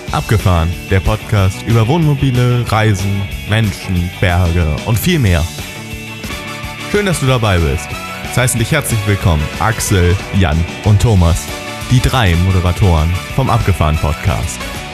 Abgefahren, der Podcast über Wohnmobile, Reisen, Menschen, Berge und viel mehr. Schön, dass du dabei bist. Es heißen dich herzlich willkommen Axel, Jan und Thomas, die 3 Moderatoren vom Abgefahren Podcast.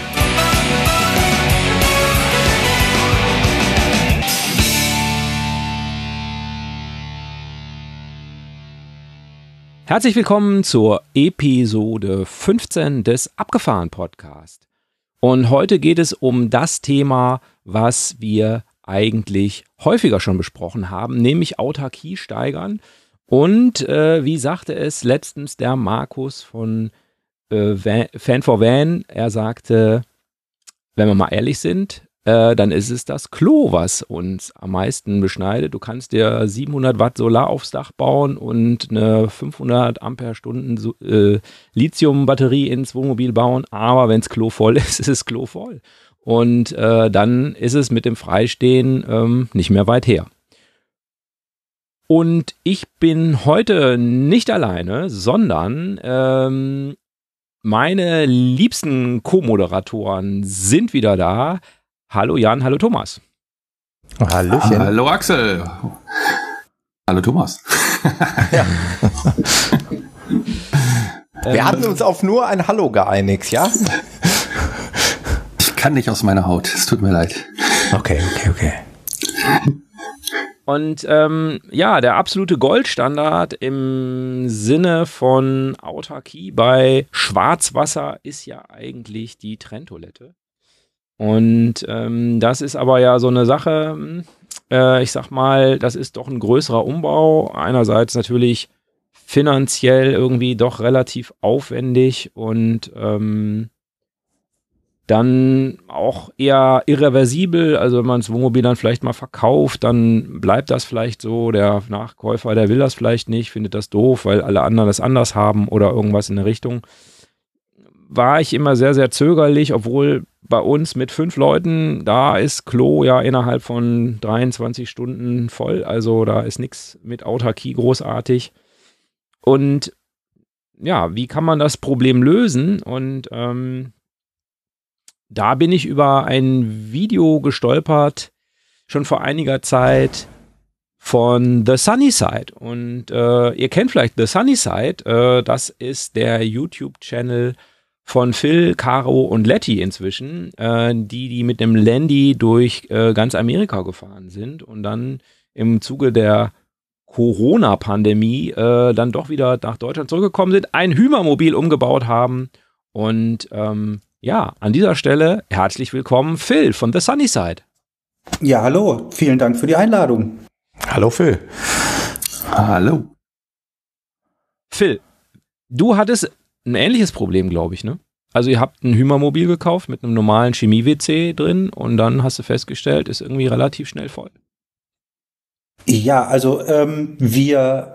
Herzlich willkommen zur Episode 15 des Abgefahren Podcast. Und heute geht es um das Thema, was wir eigentlich häufiger schon besprochen haben, nämlich Autarkie steigern. Und wie sagte es letztens der Markus von Fan for Van, er sagte, wenn wir mal ehrlich sind, dann ist es das Klo, was uns am meisten beschneidet. Du kannst dir 700 Watt Solar aufs Dach bauen und eine 500 Ampere-Stunden Lithium-Batterie ins Wohnmobil bauen, aber wenn das Klo voll ist, ist das Klo voll. Und dann ist es mit dem Freistehen nicht mehr weit her. Und ich bin heute nicht alleine, sondern meine liebsten Co-Moderatoren sind wieder da. Hallo Jan, hallo Thomas. Hallöchen. Hallo Axel. Hallo Thomas. Ja. Wir hatten uns auf nur ein Hallo geeinigt, ja? Ich kann nicht aus meiner Haut, es tut mir leid. Okay. Und der absolute Goldstandard im Sinne von Autarkie bei Schwarzwasser ist ja eigentlich die Trenntoilette. Und das ist aber ja so eine Sache, ich sag mal, das ist doch ein größerer Umbau. Einerseits natürlich finanziell irgendwie doch relativ aufwendig und dann auch eher irreversibel. Also wenn man das Wohnmobil dann vielleicht mal verkauft, dann bleibt das vielleicht so. Der Nachkäufer, der will das vielleicht nicht, findet das doof, weil alle anderen das anders haben oder irgendwas in der Richtung. War ich immer sehr, sehr zögerlich, obwohl bei uns mit 5 Leuten, da ist Klo ja innerhalb von 23 Stunden voll, also da ist nichts mit Autarkie großartig. Und ja, wie kann man das Problem lösen? Und da bin ich über ein Video gestolpert, schon vor einiger Zeit, von The Sunny Side. Und ihr kennt vielleicht The Sunny Side, das ist der YouTube-Channel von Phil, Caro und Letty inzwischen, die mit dem Landy durch ganz Amerika gefahren sind und dann im Zuge der Corona-Pandemie dann doch wieder nach Deutschland zurückgekommen sind, ein Hümermobil umgebaut haben und an dieser Stelle herzlich willkommen Phil von The Sunny Side. Ja, hallo, vielen Dank für die Einladung. Hallo Phil. Hallo. Phil, du hattest ein ähnliches Problem, glaube ich, ne? Also ihr habt ein Hümermobil gekauft mit einem normalen Chemie-WC drin und dann hast du festgestellt, ist irgendwie relativ schnell voll. Ja, also wir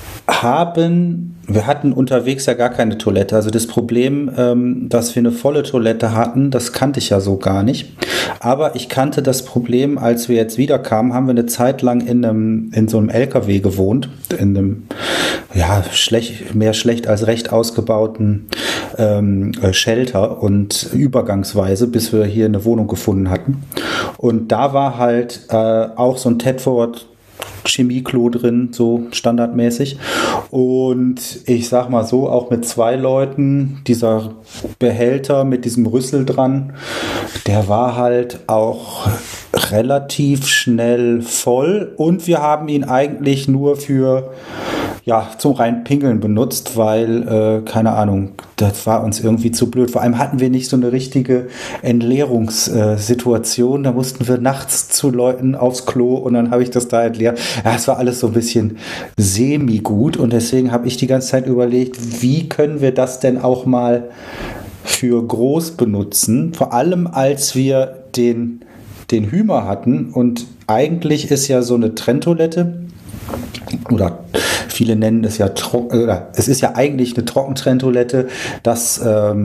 hatten unterwegs ja gar keine Toilette. Also das Problem, dass wir eine volle Toilette hatten, das kannte ich ja so gar nicht. Aber ich kannte das Problem, als wir jetzt wiederkamen, haben wir eine Zeit lang in so einem LKW gewohnt, in einem mehr schlecht als recht ausgebauten Shelter und übergangsweise, bis wir hier eine Wohnung gefunden hatten. Und da war halt auch so ein Tedford Chemieklo drin, so standardmäßig. Und ich sag mal so, auch mit 2 Leuten, dieser Behälter mit diesem Rüssel dran, der war halt auch relativ schnell voll und wir haben ihn eigentlich nur zum rein Pinkeln benutzt, weil, keine Ahnung, das war uns irgendwie zu blöd. Vor allem hatten wir nicht so eine richtige Entleerungssituation. Da mussten wir nachts zu Leuten aufs Klo und dann habe ich das da entleert. Ja, es war alles so ein bisschen semi-gut und deswegen habe ich die ganze Zeit überlegt, wie können wir das denn auch mal für groß benutzen? Vor allem, als wir den Hümer hatten und eigentlich ist ja so eine Trenntoilette oder viele nennen es ja es ist ja eigentlich eine Trockentrenntoilette, das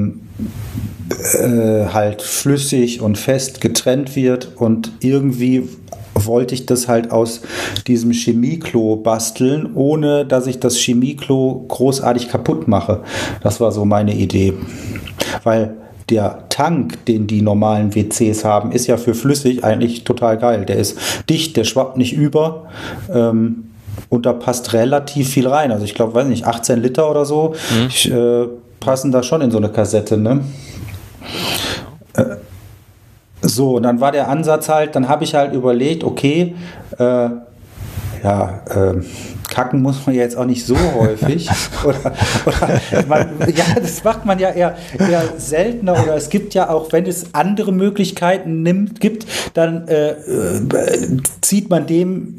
halt flüssig und fest getrennt wird und irgendwie wollte ich das halt aus diesem Chemieklo basteln, ohne dass ich das Chemieklo großartig kaputt mache. Das war so meine Idee. Weil der Tank, den die normalen WCs haben, ist ja für flüssig eigentlich total geil. Der ist dicht, der schwappt nicht über und da passt relativ viel rein. Also ich glaube, weiß nicht, 18 Liter oder so passen da schon in so eine Kassette, ne? So, und dann war der Ansatz halt, dann habe ich halt überlegt, okay, kacken muss man ja jetzt auch nicht so häufig. Das macht man ja eher seltener. Oder es gibt ja auch, wenn es andere Möglichkeiten gibt, dann zieht man dem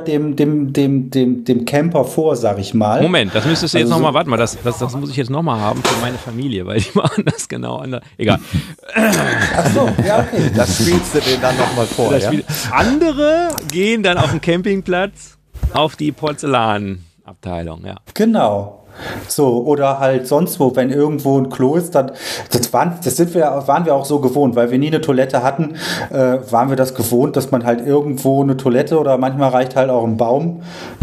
Camper vor, sag ich mal. Moment, das müsstest du jetzt nochmal, warte mal, das muss ich jetzt nochmal haben für meine Familie, weil die machen das genau anders. Egal. Ach so, ja, okay. Das spielst du denen dann nochmal vor, ja? Andere gehen dann auf den Campingplatz auf die Porzellanabteilung, ja. Genau. So, oder halt sonst wo, wenn irgendwo ein Klo ist, dann, waren wir auch so gewohnt, weil wir nie eine Toilette hatten, waren wir das gewohnt, dass man halt irgendwo eine Toilette oder manchmal reicht halt auch ein Baum.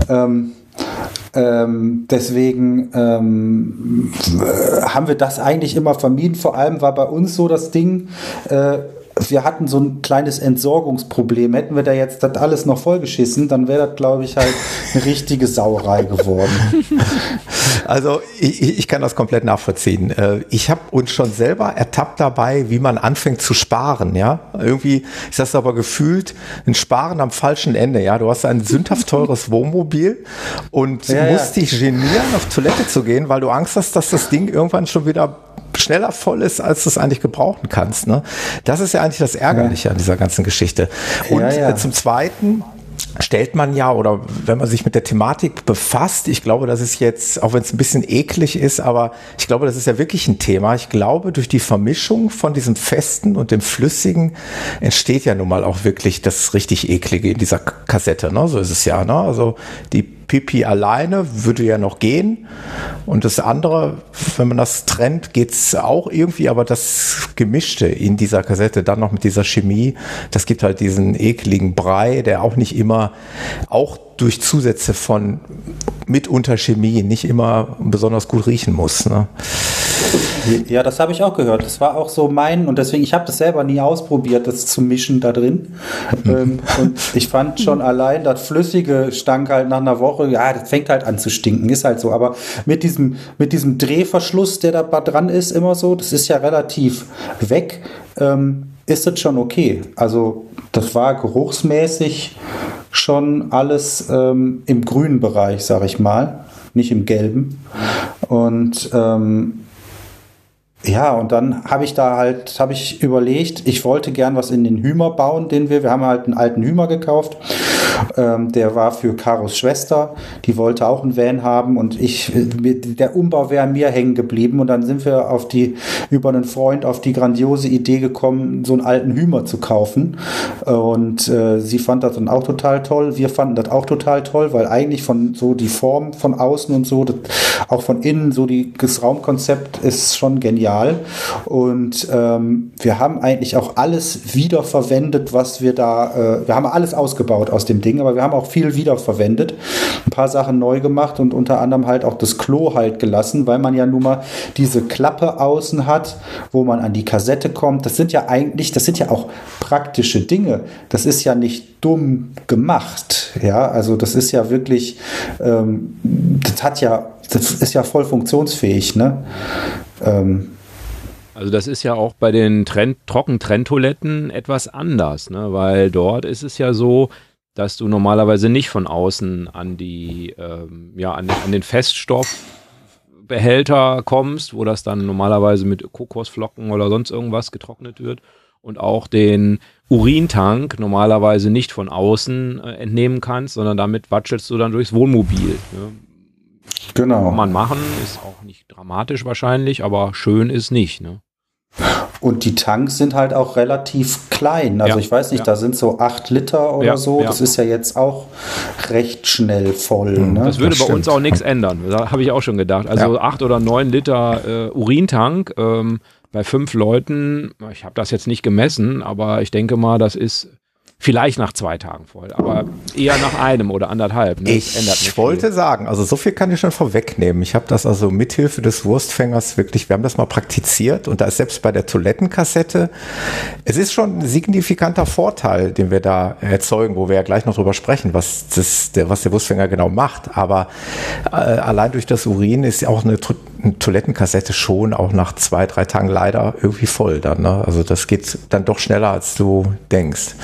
Deswegen haben wir das eigentlich immer vermieden. Vor allem war bei uns so das Ding, wir hatten so ein kleines Entsorgungsproblem. Hätten wir da jetzt das alles noch vollgeschissen, dann wäre das, glaube ich, halt eine richtige Sauerei geworden. Also ich kann das komplett nachvollziehen. Ich habe uns schon selber ertappt dabei, wie man anfängt zu sparen. Ja, irgendwie ist das aber gefühlt ein Sparen am falschen Ende. Ja, du hast ein sündhaft teures Wohnmobil und musst dich genieren, auf Toilette zu gehen, weil du Angst hast, dass das Ding irgendwann schon wieder schneller voll ist, als du es eigentlich gebrauchen kannst. Ne? Das ist ja eigentlich das Ärgerliche an dieser ganzen Geschichte. Und zum Zweiten stellt man ja, oder wenn man sich mit der Thematik befasst, ich glaube, das ist jetzt, auch wenn es ein bisschen eklig ist, aber ich glaube, das ist ja wirklich ein Thema. Ich glaube, durch die Vermischung von diesem Festen und dem Flüssigen entsteht ja nun mal auch wirklich das richtig Eklige in dieser Kassette. Ne? So ist es ja. Ne? Also die Pipi alleine würde ja noch gehen und das andere, wenn man das trennt, geht's auch irgendwie, aber das Gemischte in dieser Kassette, dann noch mit dieser Chemie, das gibt halt diesen ekligen Brei, der auch nicht immer, auch durch Zusätze von mitunter Chemie, nicht immer besonders gut riechen muss. Ne? Ja, das habe ich auch gehört. Das war auch so und deswegen, ich habe das selber nie ausprobiert, das zu mischen da drin. Und ich fand schon allein, das Flüssige stank halt nach einer Woche, ja, das fängt halt an zu stinken, ist halt so. Aber mit diesem Drehverschluss, der da dran ist, immer so, das ist ja relativ weg, ist das schon okay. Also das war geruchsmäßig schon alles im grünen Bereich, sag ich mal, nicht im gelben. Und und dann habe ich überlegt, ich wollte gern was in den Hümer bauen, wir haben halt einen alten Hümer gekauft, der war für Karos Schwester, die wollte auch einen Van haben und der Umbau wäre mir hängen geblieben und dann sind wir über einen Freund auf die grandiose Idee gekommen, so einen alten Hümer zu kaufen und sie fand das dann auch total toll, wir fanden das auch total toll, weil eigentlich von so die Form von außen und so, auch von innen, so das Raumkonzept ist schon genial. Und wir haben eigentlich auch alles wiederverwendet, was wir wir haben alles ausgebaut aus dem Ding, aber wir haben auch viel wiederverwendet, ein paar Sachen neu gemacht und unter anderem halt auch das Klo halt gelassen, weil man ja nun mal diese Klappe außen hat, wo man an die Kassette kommt. Das sind ja auch praktische Dinge. Das ist ja nicht dumm gemacht. Ja, also das ist ja wirklich, das ist ja voll funktionsfähig, ne? Also das ist ja auch bei den Trockentrenntoiletten etwas anders, ne? Weil dort ist es ja so, dass du normalerweise nicht von außen an an den Feststoffbehälter kommst, wo das dann normalerweise mit Kokosflocken oder sonst irgendwas getrocknet wird und auch den Urintank normalerweise nicht von außen entnehmen kannst, sondern damit watschelst du dann durchs Wohnmobil. Ne? Genau. Kann man machen, ist auch nicht dramatisch wahrscheinlich, aber schön ist nicht, ne? Und die Tanks sind halt auch relativ klein. Also ich weiß nicht, da sind so 8 Liter oder so. Ja. Das ist ja jetzt auch recht schnell voll. Ne? Das würde bei uns auch nichts ändern. Da habe ich auch schon gedacht. Also 8 oder 9 Liter Urintank bei 5 Leuten. Ich habe das jetzt nicht gemessen, aber ich denke mal, das ist vielleicht nach 2 Tagen voll, aber eher nach einem oder anderthalb. Ne? Ich wollte sagen, also so viel kann ich schon vorwegnehmen. Ich habe das also mithilfe des Wurstfängers wirklich, wir haben das mal praktiziert und da ist selbst bei der Toilettenkassette, es ist schon ein signifikanter Vorteil, den wir da erzeugen, wo wir ja gleich noch drüber sprechen, was der Wurstfänger genau macht. Aber allein durch das Urin ist ja auch eine Toilettenkassette schon auch nach 2, 3 Tagen leider irgendwie voll dann. Ne? Also das geht dann doch schneller, als du denkst.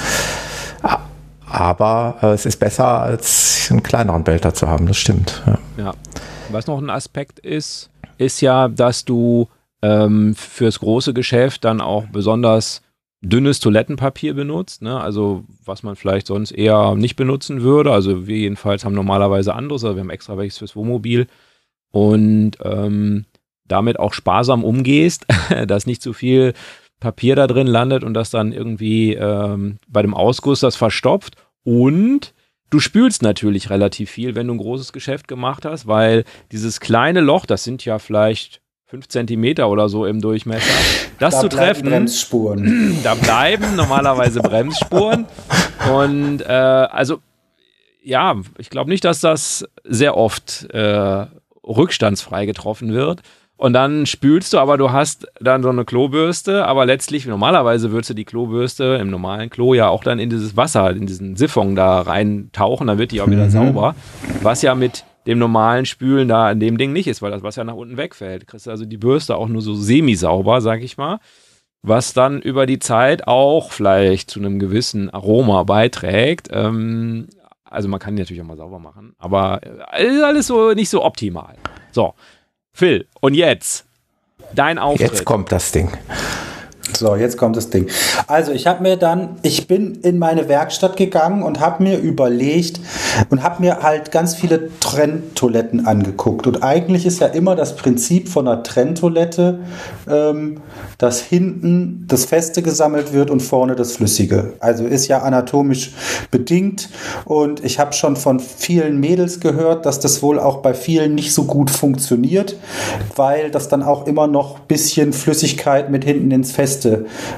Aber es ist besser, als einen kleineren Behälter zu haben, das stimmt. Ja. Was noch ein Aspekt ist ja, dass du fürs große Geschäft dann auch besonders dünnes Toilettenpapier benutzt, ne? Also was man vielleicht sonst eher nicht benutzen würde. Also wir jedenfalls haben normalerweise anderes, aber wir haben extra welches fürs Wohnmobil und damit auch sparsam umgehst, dass nicht zu viel Papier da drin landet und das dann irgendwie bei dem Ausguss das verstopft. Und du spülst natürlich relativ viel, wenn du ein großes Geschäft gemacht hast, weil dieses kleine Loch, das sind ja vielleicht 5 Zentimeter oder so im Durchmesser, das da zu treffen, Bremsspuren. Da bleiben normalerweise Bremsspuren. Und also ja, ich glaube nicht, dass das sehr oft rückstandsfrei getroffen wird. Und dann spülst du, aber du hast dann so eine Klobürste, aber letztlich, normalerweise würdest du die Klobürste im normalen Klo ja auch dann in dieses Wasser, in diesen Siphon da reintauchen, dann wird die auch wieder sauber, was ja mit dem normalen Spülen da an dem Ding nicht ist, weil das Wasser nach unten wegfällt. Kriegst du also die Bürste auch nur so semi-sauber, sag ich mal, was dann über die Zeit auch vielleicht zu einem gewissen Aroma beiträgt. Also man kann die natürlich auch mal sauber machen, aber ist alles so nicht so optimal. So. Phil, und jetzt dein Auftritt. Jetzt kommt das Ding. So, jetzt kommt das Ding. Also ich bin in meine Werkstatt gegangen und habe mir überlegt und habe mir halt ganz viele Trenntoiletten angeguckt. Und eigentlich ist ja immer das Prinzip von einer Trenntoilette, dass hinten das Feste gesammelt wird und vorne das Flüssige. Also ist ja anatomisch bedingt. Und ich habe schon von vielen Mädels gehört, dass das wohl auch bei vielen nicht so gut funktioniert, weil das dann auch immer noch ein bisschen Flüssigkeit mit hinten ins Feste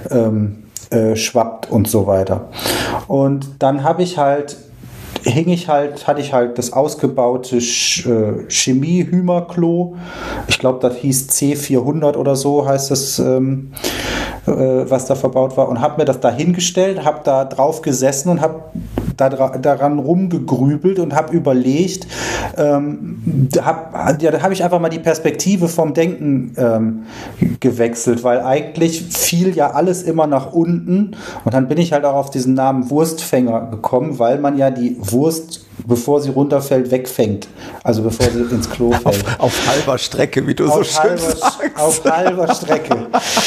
schwappt und so weiter. Und dann hatte ich halt das ausgebaute Chemie-Hümer-Klo. Ich glaube, das hieß C400 oder so heißt das, was da verbaut war. Und habe mir das da hingestellt, habe da drauf gesessen und habe daran rumgegrübelt und habe überlegt, da habe ich einfach mal die Perspektive vom Denken gewechselt, weil eigentlich fiel ja alles immer nach unten und dann bin ich halt auch auf diesen Namen Wurstfänger gekommen, weil man ja die Wurst, bevor sie runterfällt, wegfängt. Also bevor sie ins Klo fällt. Auf halber Strecke, wie du so schön sagst. Auf halber Strecke.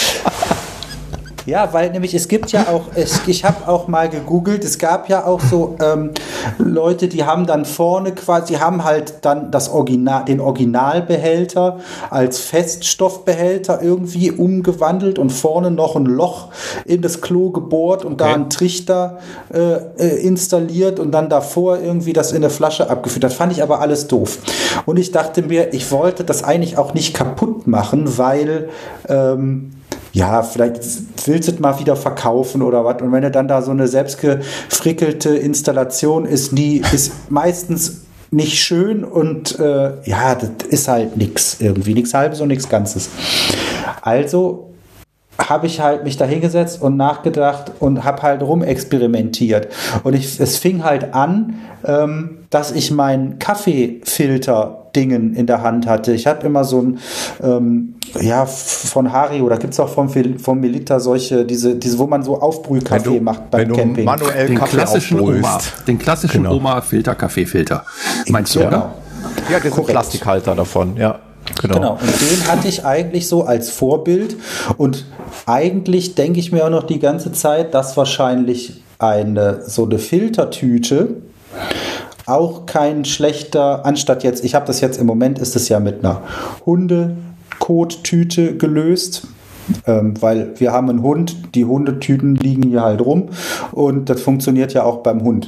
Ja, weil nämlich es gibt ja auch, ich habe auch mal gegoogelt, es gab ja auch so Leute, die haben dann vorne quasi, haben halt dann den Originalbehälter als Feststoffbehälter irgendwie umgewandelt und vorne noch ein Loch in das Klo gebohrt und da einen Trichter installiert und dann davor irgendwie das in eine Flasche abgefüllt. Das fand ich aber alles doof. Und ich dachte mir, ich wollte das eigentlich auch nicht kaputt machen, weil ja, vielleicht willst du es mal wieder verkaufen oder was. Und wenn du dann da so eine selbstgefrickelte Installation ist meistens nicht schön und ja, das ist halt nix irgendwie. Nichts Halbes und nichts Ganzes. Also habe ich halt mich da hingesetzt und nachgedacht und habe halt rumexperimentiert. Und es fing halt an, dass ich meinen Kaffeefilter-Dingen in der Hand hatte. Ich habe immer so ein ja, von Hario, da gibt es auch vom Melita solche, diese, wo man so Aufbrühkaffee macht beim Camping. Wenn du manuell Den Kaffee klassischen aufbrühst. Den klassischen Oma-Filter-Kaffeefilter. Meinst du, Genau. oder? Ja, das ist ein Plastikhalter davon, ja. Genau, und den hatte ich eigentlich so als Vorbild und eigentlich denke ich mir auch noch die ganze Zeit, dass wahrscheinlich so eine Filtertüte auch kein schlechter, anstatt jetzt, ich habe das jetzt im Moment, ist es ja mit einer Hundekottüte gelöst, weil wir haben einen Hund, die Hundetüten liegen hier halt rum und das funktioniert ja auch beim Hund.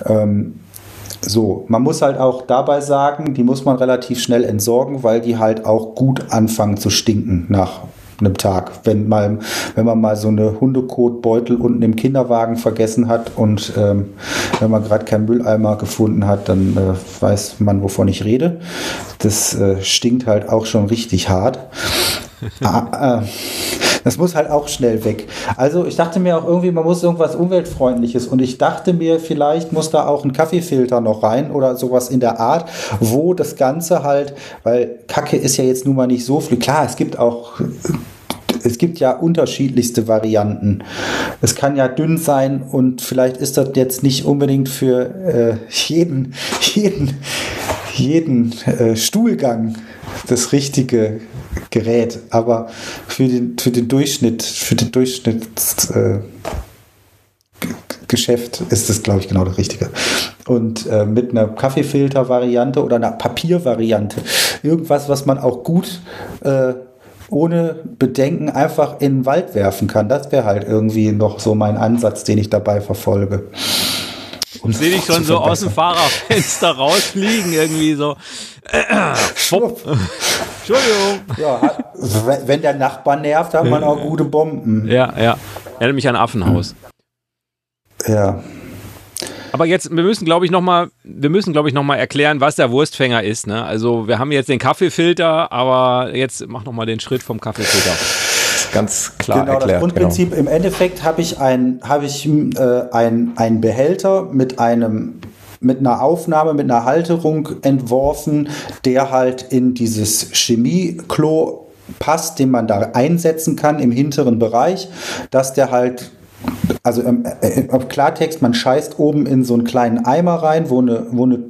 So, man muss halt auch dabei sagen, die muss man relativ schnell entsorgen, weil die halt auch gut anfangen zu stinken nach einem Tag. Wenn man mal so eine Hundekotbeutel unten im Kinderwagen vergessen hat und wenn man gerade keinen Mülleimer gefunden hat, dann weiß man, wovon ich rede. Das stinkt halt auch schon richtig hart. Das muss halt auch schnell weg. Also ich dachte mir auch irgendwie, man muss irgendwas Umweltfreundliches und ich dachte mir, vielleicht muss da auch ein Kaffeefilter noch rein oder sowas in der Art, wo das Ganze halt, weil Kacke ist ja jetzt nun mal nicht so viel. Klar, es gibt ja unterschiedlichste Varianten. Es kann ja dünn sein und vielleicht ist das jetzt nicht unbedingt für jeden Stuhlgang das richtige Gerät, aber für den Geschäft ist es, glaube ich, genau das Richtige. Und mit einer Kaffeefilter-Variante oder einer Papiervariante, irgendwas, was man auch gut ohne Bedenken einfach in den Wald werfen kann, das wäre halt irgendwie noch so mein Ansatz, den ich dabei verfolge. Ich sehe dich schon so aus dem Fahrerfenster rausfliegen, irgendwie so. Schwupp. Entschuldigung. Ja, wenn der Nachbar nervt, hat man auch gute Bomben. Ja. Erinnert mich an Affenhaus. Ja. Aber jetzt, wir müssen, glaube ich, noch mal erklären, was der Wurstfänger ist. Ne? Also wir haben jetzt den Kaffeefilter, aber jetzt mach noch mal den Schritt vom Kaffeefilter. Ganz klar genau, erklärt. Das Grundprinzip, genau. Im Endeffekt habe ich einen Behälter mit einer Aufnahme, mit einer Halterung entworfen, der halt in dieses Chemieklo passt, den man da einsetzen kann im hinteren Bereich, dass der halt, also auf Klartext, man scheißt oben in so einen kleinen Eimer rein, wo eine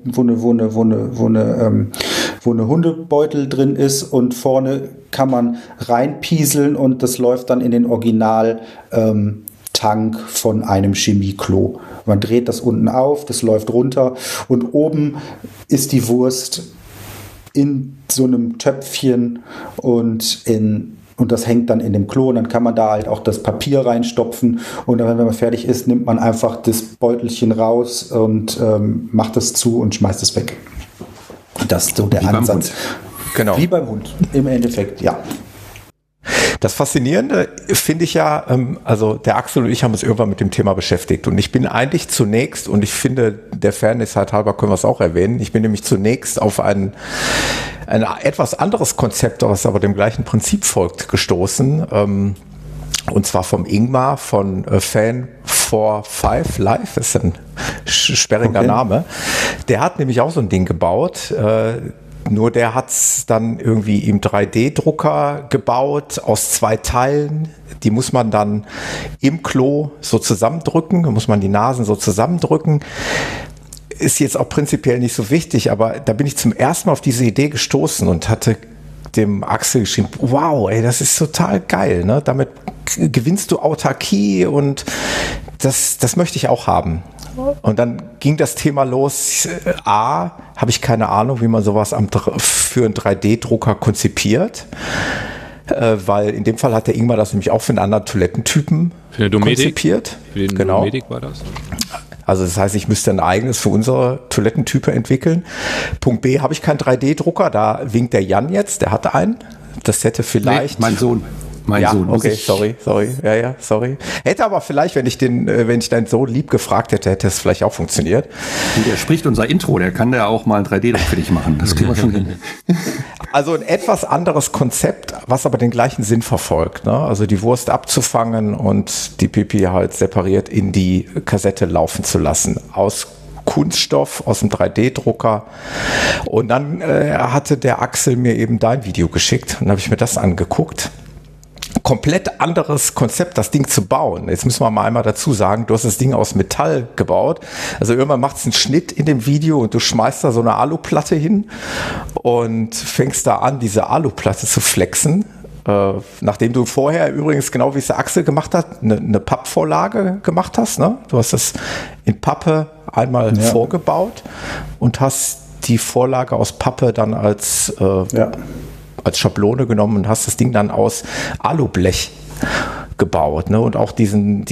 Hundebeutel drin ist und vorne kann man reinpieseln und das läuft dann in den Original Tank von einem Chemieklo. Man dreht das unten auf, das läuft runter und oben ist die Wurst in so einem Töpfchen und das hängt dann in dem Klo und dann kann man da halt auch das Papier reinstopfen und dann, wenn man fertig ist, nimmt man einfach das Beutelchen raus und macht es zu und schmeißt es weg. Das ist so der Ansatz. Genau. Wie beim Hund, im Endeffekt, ja. Das Faszinierende finde ich ja, also der Axel und ich haben uns irgendwann mit dem Thema beschäftigt und ich bin eigentlich zunächst, und ich finde, der Fairness halber können wir es auch erwähnen, ich bin nämlich zunächst auf ein etwas anderes Konzept, was aber dem gleichen Prinzip folgt, gestoßen, und zwar vom Ingmar von Fan45 Live, ist ein sperriger Name. Der hat nämlich auch so ein Ding gebaut, nur der hat es dann irgendwie im 3D-Drucker gebaut aus 2 Teilen. Die muss man dann im Klo so zusammendrücken, da muss man die Nasen so zusammendrücken. Ist jetzt auch prinzipiell nicht so wichtig, aber da bin ich zum ersten Mal auf diese Idee gestoßen und hatte dem Axel geschrieben, wow, ey, das ist total geil, ne? Damit gewinnst du Autarkie und das möchte ich auch haben. Und dann ging das Thema los, habe ich keine Ahnung, wie man sowas für einen 3D-Drucker konzipiert, weil in dem Fall hat der Ingmar das nämlich auch für einen anderen Toilettentypen konzipiert. Für den Dometic war das? Also das heißt, ich müsste ein eigenes für unsere Toilettentype entwickeln. Punkt B, habe ich keinen 3D-Drucker, da winkt der Jan jetzt, der hat einen. Das hätte vielleicht... Nee, mein Sohn. Okay, sorry. Ja, sorry. Hätte aber vielleicht, wenn ich deinen Sohn lieb gefragt hätte es vielleicht auch funktioniert. Und der spricht unser Intro, der kann da auch mal einen 3D-Druck für dich machen. Das kriegen wir schon hin. Also ein etwas anderes Konzept, was aber den gleichen Sinn verfolgt, ne? Also die Wurst abzufangen und die Pipi halt separiert in die Kassette laufen zu lassen. Aus Kunststoff, aus dem 3D-Drucker. Und dann hatte der Axel mir eben dein Video geschickt und habe ich mir das angeguckt. Komplett anderes Konzept, das Ding zu bauen. Jetzt müssen wir mal einmal dazu sagen, du hast das Ding aus Metall gebaut. Also irgendwann macht es einen Schnitt in dem Video und du schmeißt da so eine Aluplatte hin und fängst da an, diese Aluplatte zu flexen. Nachdem du vorher übrigens, genau wie es der Axel gemacht hat, eine Pappvorlage gemacht hast. Ne? Du hast das in Pappe einmal vorgebaut und hast die Vorlage aus Pappe dann als Schablone genommen und hast das Ding dann aus Alublech gebaut, ne? Und auch diesen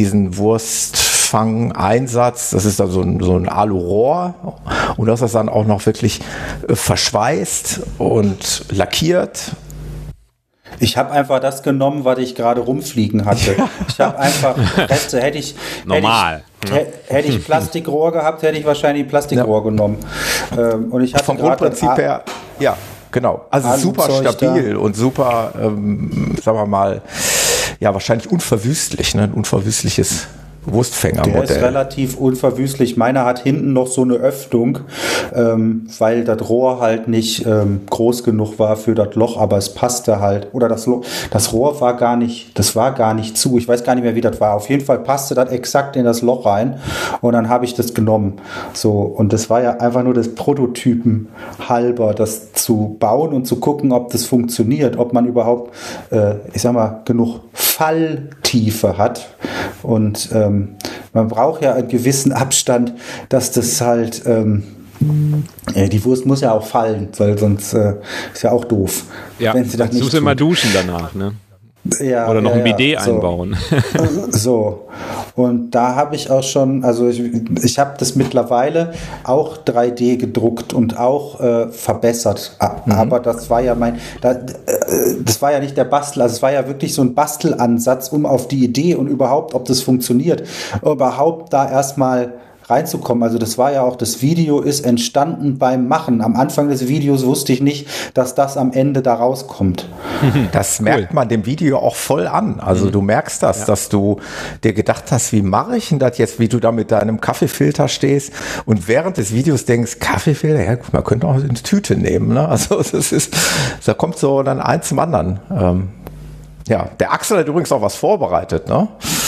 Wurstfang-Einsatz, das ist dann so ein Alurohr und das ist dann auch noch wirklich verschweißt und lackiert. Ich habe einfach das genommen, was ich gerade rumfliegen hatte. Ich habe einfach Reste, hätte ich Plastikrohr gehabt, hätte ich wahrscheinlich Plastikrohr genommen. Und ich hatte vom Grundprinzip her, ja, genau. Also super stabil und super, sagen wir mal, ja, wahrscheinlich unverwüstlich, ne? Ein unverwüstliches Wurstfängermodell. Der ist relativ unverwüstlich. Meiner hat hinten noch so eine Öffnung, weil das Rohr halt nicht groß genug war für das Loch, aber es passte halt. Oder das Rohr war gar nicht zu. Ich weiß gar nicht mehr, wie das war. Auf jeden Fall passte das exakt in das Loch rein und dann habe ich das genommen. So, und das war ja einfach nur das Prototypen halber, das zu bauen und zu gucken, ob das funktioniert, ob man überhaupt, ich sag mal, genug Falltiefe hat. Und man braucht ja einen gewissen Abstand, dass das halt, die Wurst muss ja auch fallen, weil sonst ist ja auch doof. Ja, wenn sie das nicht musst du immer duschen danach, ne? Ja, oder noch ein Bidet so. einbauen. So, und da habe ich auch schon, also ich habe das mittlerweile auch 3D gedruckt und auch verbessert, aber das war ja das war ja nicht der Bastel, also es war ja wirklich so ein Bastelansatz, um auf die Idee und überhaupt, ob das funktioniert, überhaupt da erstmal reinzukommen. Also das war ja auch, das Video ist entstanden beim Machen. Am Anfang des Videos wusste ich nicht, dass das am Ende da rauskommt. Das merkt man dem Video auch voll an. Also du merkst das, dass du dir gedacht hast, wie mache ich denn das jetzt, wie du da mit deinem Kaffeefilter stehst und während des Videos denkst, Kaffeefilter, ja gut, man könnte auch eine Tüte nehmen. Ne? Also da kommt so dann eins zum anderen. Ja, der Axel hat übrigens auch was vorbereitet, ne?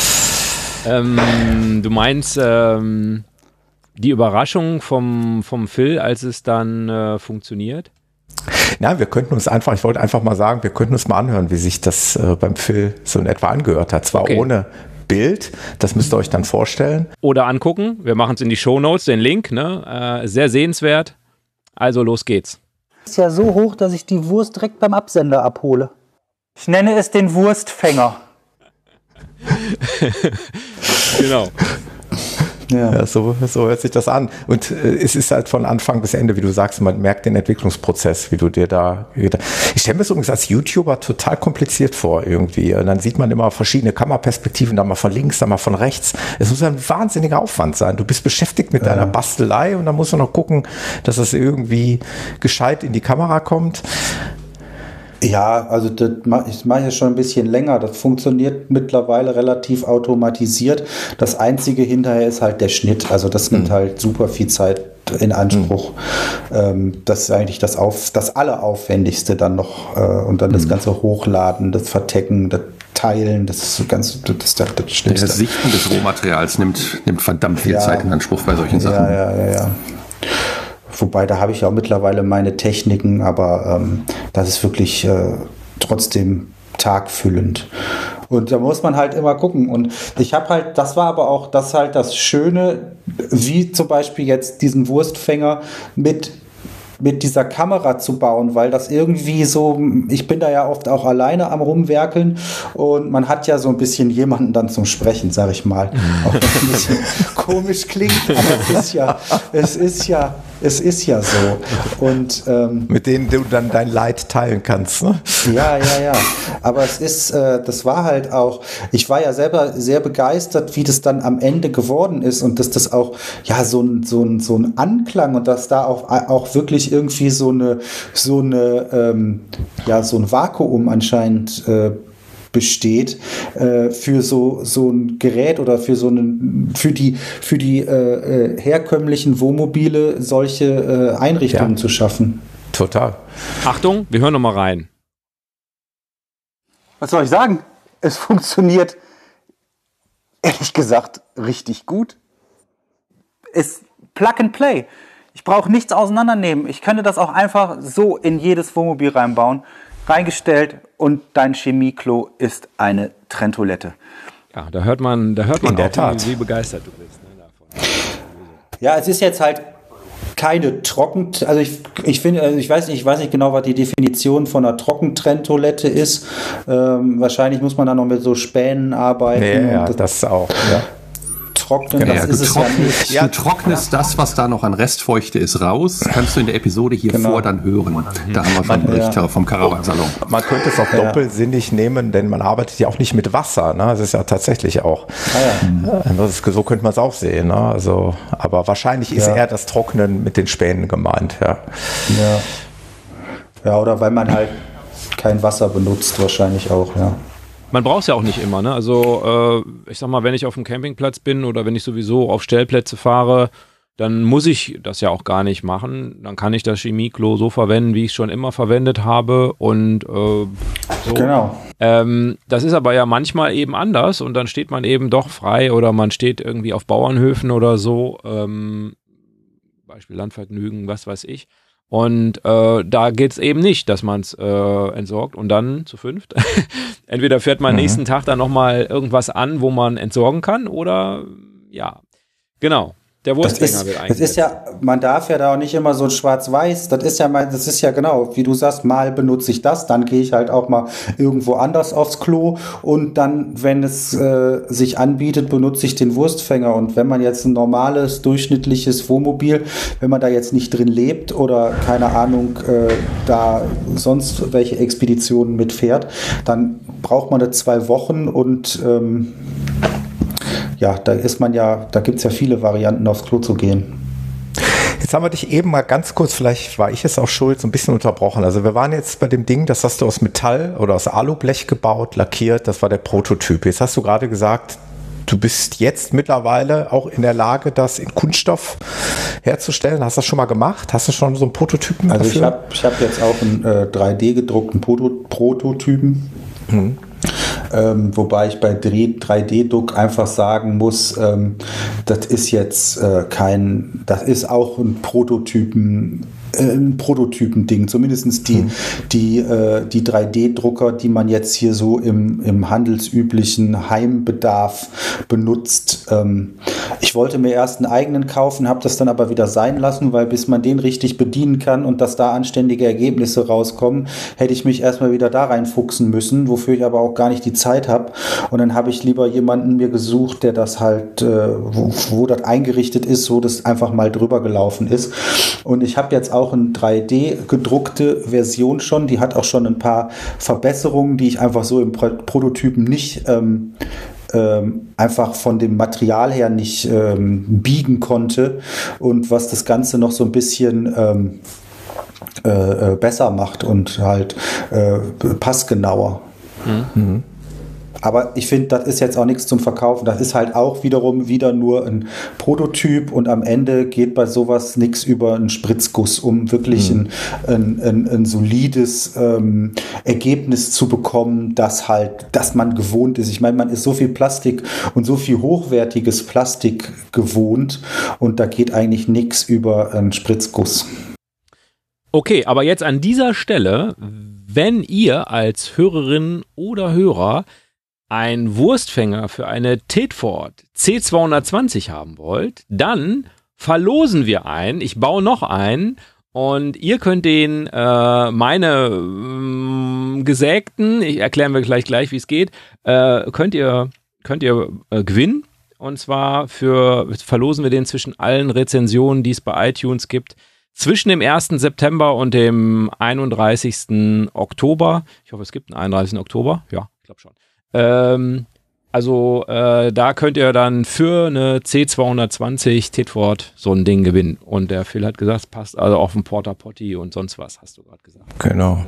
Du meinst die Überraschung vom Phil, als es dann funktioniert? Na, wir könnten uns einfach, ich wollte einfach mal sagen, wir könnten uns mal anhören, wie sich das beim Phil so in etwa angehört hat. Zwar ohne Bild, das müsst ihr euch dann vorstellen. Oder angucken, wir machen es in die Shownotes, den Link, ne? Sehr sehenswert. Also los geht's. Ist ja so hoch, dass ich die Wurst direkt beim Absender abhole. Ich nenne es den Wurstfänger. Genau. Ja, so hört sich das an. Und es ist halt von Anfang bis Ende, wie du sagst, man merkt den Entwicklungsprozess, wie du dir da. Ich stelle mir das übrigens als YouTuber total kompliziert vor irgendwie. Und dann sieht man immer verschiedene Kameraperspektiven, da mal von links, da mal von rechts. Es muss ein wahnsinniger Aufwand sein. Du bist beschäftigt mit deiner Bastelei und dann musst du noch gucken, dass das irgendwie gescheit in die Kamera kommt. Ja, also das mache ich ja schon ein bisschen länger. Das funktioniert mittlerweile relativ automatisiert. Das Einzige hinterher ist halt der Schnitt. Also das nimmt halt super viel Zeit in Anspruch. Das ist eigentlich das Alleraufwendigste dann noch. Und dann das ganze Hochladen, das Vertecken, das Teilen, das ist so ganz, das Schlimmste. Das Sichten des Rohmaterials nimmt verdammt viel Zeit in Anspruch bei solchen Sachen. Ja. Wobei, da habe ich auch mittlerweile meine Techniken, aber das ist wirklich trotzdem tagfüllend. Und da muss man halt immer gucken. Und ich habe halt, das war aber auch das Schöne, wie zum Beispiel jetzt diesen Wurstfänger mit dieser Kamera zu bauen, weil das irgendwie so, ich bin da ja oft auch alleine am Rumwerkeln und man hat ja so ein bisschen jemanden dann zum Sprechen, sag ich mal. Auch wenn es ein bisschen komisch klingt, aber es ist ja so. Und mit denen du dann dein Leid teilen kannst, ne? Ja. Aber es ist, das war halt auch, ich war ja selber sehr begeistert, wie das dann am Ende geworden ist und dass das auch, ja, so ein Anklang und dass da auch wirklich irgendwie so ein Vakuum anscheinend besteht für so ein Gerät oder für die herkömmlichen Wohnmobile solche Einrichtungen zu schaffen. Total. Achtung, wir hören noch mal rein. Was soll ich sagen? Es funktioniert, ehrlich gesagt, richtig gut. Es Plug and Play. Ich brauche nichts auseinandernehmen. Ich könnte das auch einfach so in jedes Wohnmobil reinbauen, reingestellt und dein Chemieklo ist eine Trenntoilette. Ja, da hört man auch, wie begeistert du bist. Ne, davon. Ja, es ist jetzt halt keine also ich finde, also ich weiß nicht genau, was die Definition von einer Trockentrenntoilette ist. Wahrscheinlich muss man da noch mit so Spänen arbeiten. Ja, das auch. Ja. trocknen, Genau. das ist es ja nicht. Du trocknest das, was da noch an Restfeuchte ist, raus. Kannst du in der Episode hier vor dann hören. Da haben wir schon einen Bericht vom Caravansalon. Man könnte es auch doppelsinnig nehmen, denn man arbeitet ja auch nicht mit Wasser. Ne? Das ist ja tatsächlich auch. So könnte man es auch sehen. Ne? Also, aber wahrscheinlich ist eher das Trocknen mit den Spänen gemeint. Ja, oder weil man halt kein Wasser benutzt, wahrscheinlich auch, ja. Man braucht es ja auch nicht immer, ne? Also ich sag mal, wenn ich auf dem Campingplatz bin oder wenn ich sowieso auf Stellplätze fahre, dann muss ich das ja auch gar nicht machen. Dann kann ich das Chemieklo so verwenden, wie ich es schon immer verwendet habe und so. Genau. Das ist aber ja manchmal eben anders und dann steht man eben doch frei oder man steht irgendwie auf Bauernhöfen oder so, Beispiel Landvergnügen, was weiß ich. Und da geht es eben nicht, dass man es entsorgt und dann zu fünft. Entweder fährt man nächsten Tag dann nochmal irgendwas an, wo man entsorgen kann oder ja, genau. Der Wurstfänger wird eingesetzt. Das ist ja, man darf ja da auch nicht immer so schwarz-weiß, das ist ja genau, wie du sagst, mal benutze ich das, dann gehe ich halt auch mal irgendwo anders aufs Klo und dann, wenn es sich anbietet, benutze ich den Wurstfänger. Und wenn man jetzt ein normales, durchschnittliches Wohnmobil, wenn man da jetzt nicht drin lebt oder keine Ahnung, da sonst welche Expeditionen mitfährt, dann braucht man da 2 Wochen und da gibt es ja viele Varianten, aufs Klo zu gehen. Jetzt haben wir dich eben mal ganz kurz, vielleicht war ich es auch schuld, so ein bisschen unterbrochen. Also wir waren jetzt bei dem Ding, das hast du aus Metall oder aus Alublech gebaut, lackiert, das war der Prototyp. Jetzt hast du gerade gesagt, du bist jetzt mittlerweile auch in der Lage, das in Kunststoff herzustellen. Hast du das schon mal gemacht? Hast du schon so einen Prototypen dafür? Also ich hab jetzt auch einen 3D-gedruckten Prototypen. Wobei ich bei 3D-Druck einfach sagen muss, das ist jetzt das ist auch ein Prototypen-Ding, zumindest die 3D-Drucker, die man jetzt hier so im handelsüblichen Heimbedarf benutzt. Ich wollte mir erst einen eigenen kaufen, habe das dann aber wieder sein lassen, weil bis man den richtig bedienen kann und dass da anständige Ergebnisse rauskommen, hätte ich mich erstmal wieder da reinfuchsen müssen, wofür ich aber auch gar nicht die Zeit habe. Und dann habe ich lieber jemanden mir gesucht, der das halt, wo das eingerichtet ist, so das einfach mal drüber gelaufen ist. Und ich habe jetzt auch eine 3D-gedruckte Version schon, die hat auch schon ein paar Verbesserungen, die ich einfach so im Prototypen nicht einfach von dem Material her nicht biegen konnte und was das Ganze noch so ein bisschen besser macht und halt passgenauer. Mhm. Aber ich finde, das ist jetzt auch nichts zum Verkaufen. Das ist halt auch wiederum wieder nur ein Prototyp und am Ende geht bei sowas nichts über einen Spritzguss, um wirklich ein solides Ergebnis zu bekommen, dass man gewohnt ist. Ich meine, man ist so viel Plastik und so viel hochwertiges Plastik gewohnt und da geht eigentlich nichts über einen Spritzguss. Okay, aber jetzt an dieser Stelle, wenn ihr als Hörerin oder Hörer einen Wurstfänger für eine Tedford C220 haben wollt, dann verlosen wir einen. Ich baue noch einen und ihr könnt den meine gesägten, ich erklären wir gleich, wie es geht, könnt ihr gewinnen. Und zwar verlosen wir den zwischen allen Rezensionen, die es bei iTunes gibt, zwischen dem 1. September und dem 31. Oktober. Ich hoffe, es gibt einen 31. Oktober. Ja, ich glaube schon. Da könnt ihr dann für eine C220 Tedford so ein Ding gewinnen. Und der Phil hat gesagt, es passt also auf ein Porta Potty und sonst was, hast du gerade gesagt. Genau.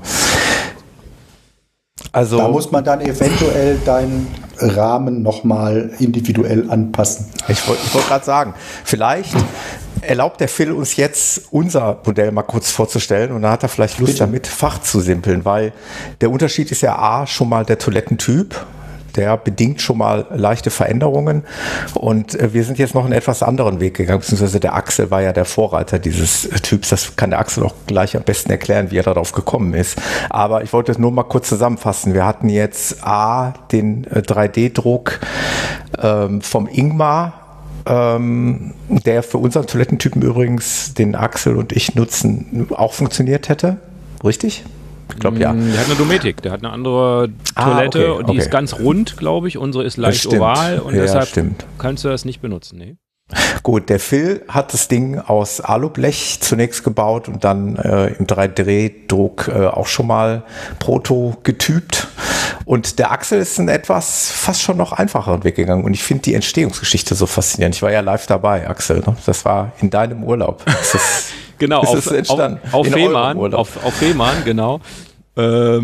Also da muss man dann eventuell deinen Rahmen nochmal individuell anpassen. Ich wollte gerade sagen, vielleicht erlaubt der Phil uns jetzt unser Modell mal kurz vorzustellen und dann hat er vielleicht Lust damit Fach zu simpeln, weil der Unterschied ist ja A, schon mal der Toilettentyp, der bedingt schon mal leichte Veränderungen und wir sind jetzt noch einen etwas anderen Weg gegangen, beziehungsweise der Axel war ja der Vorreiter dieses Typs, das kann der Axel auch gleich am besten erklären, wie er darauf gekommen ist, aber ich wollte es nur mal kurz zusammenfassen. Wir hatten jetzt A, den 3D-Druck vom Ingmar, der für unseren Toilettentypen übrigens, den Axel und ich nutzen, auch funktioniert hätte. Richtig? Ich glaube, ja. Der hat eine Dometic, der hat eine andere Toilette und die ist ganz rund, glaube ich. Unsere ist leicht oval und deshalb kannst du das nicht benutzen. Nee. Gut, der Phil hat das Ding aus Alublech zunächst gebaut und dann im 3D-Druck auch schon mal proto getypt. Und der Axel ist einen etwas fast schon noch einfacheren Weg gegangen. Und ich finde die Entstehungsgeschichte so faszinierend. Ich war ja live dabei, Axel. Ne? Das war in deinem Urlaub. Genau, auf Fehmarn, genau. Also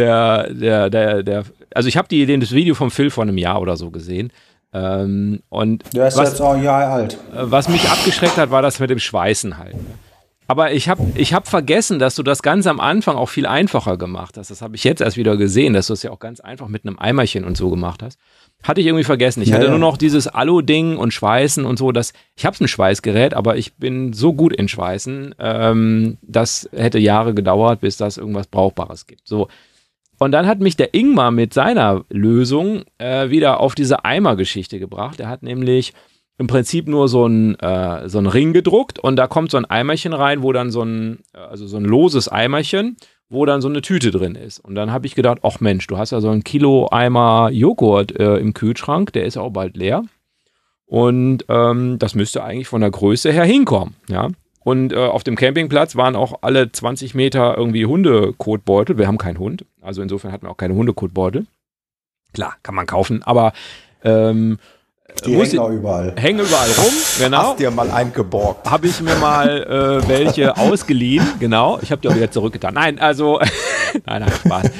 ich habe das Video vom Phil vor einem Jahr oder so gesehen. Und der ist jetzt auch ein Jahr alt. Was mich abgeschreckt hat, war das mit dem Schweißen halt. Aber ich hab vergessen, dass du das ganz am Anfang auch viel einfacher gemacht hast. Das habe ich jetzt erst wieder gesehen, dass du es ja auch ganz einfach mit einem Eimerchen und so gemacht hast. Hatte ich irgendwie vergessen. Ich hatte nur noch dieses Alu-Ding und Schweißen und so. Ich habe ein Schweißgerät, aber ich bin so gut in Schweißen, das hätte Jahre gedauert, bis das irgendwas Brauchbares gibt. So. Und dann hat mich der Ingmar mit seiner Lösung wieder auf diese Eimergeschichte gebracht. Er hat nämlich im Prinzip nur so ein Ring gedruckt und da kommt so ein Eimerchen rein, wo dann so ein loses Eimerchen, wo dann so eine Tüte drin ist. Und dann habe ich gedacht, ach Mensch, du hast ja so 1 Kilo Eimer Joghurt im Kühlschrank, der ist ja auch bald leer. Und das müsste eigentlich von der Größe her hinkommen, ja. Und auf dem Campingplatz waren auch alle 20 Meter irgendwie Hundekotbeutel. Wir haben keinen Hund, also insofern hatten wir auch keine Hundekotbeutel. Klar, kann man kaufen, aber die hängen auch überall. Hängen überall rum, genau. Hast dir mal einen geborgt. Habe ich mir mal welche ausgeliehen, genau. Ich habe die auch wieder zurückgetan. Nein, also, nein, Spaß.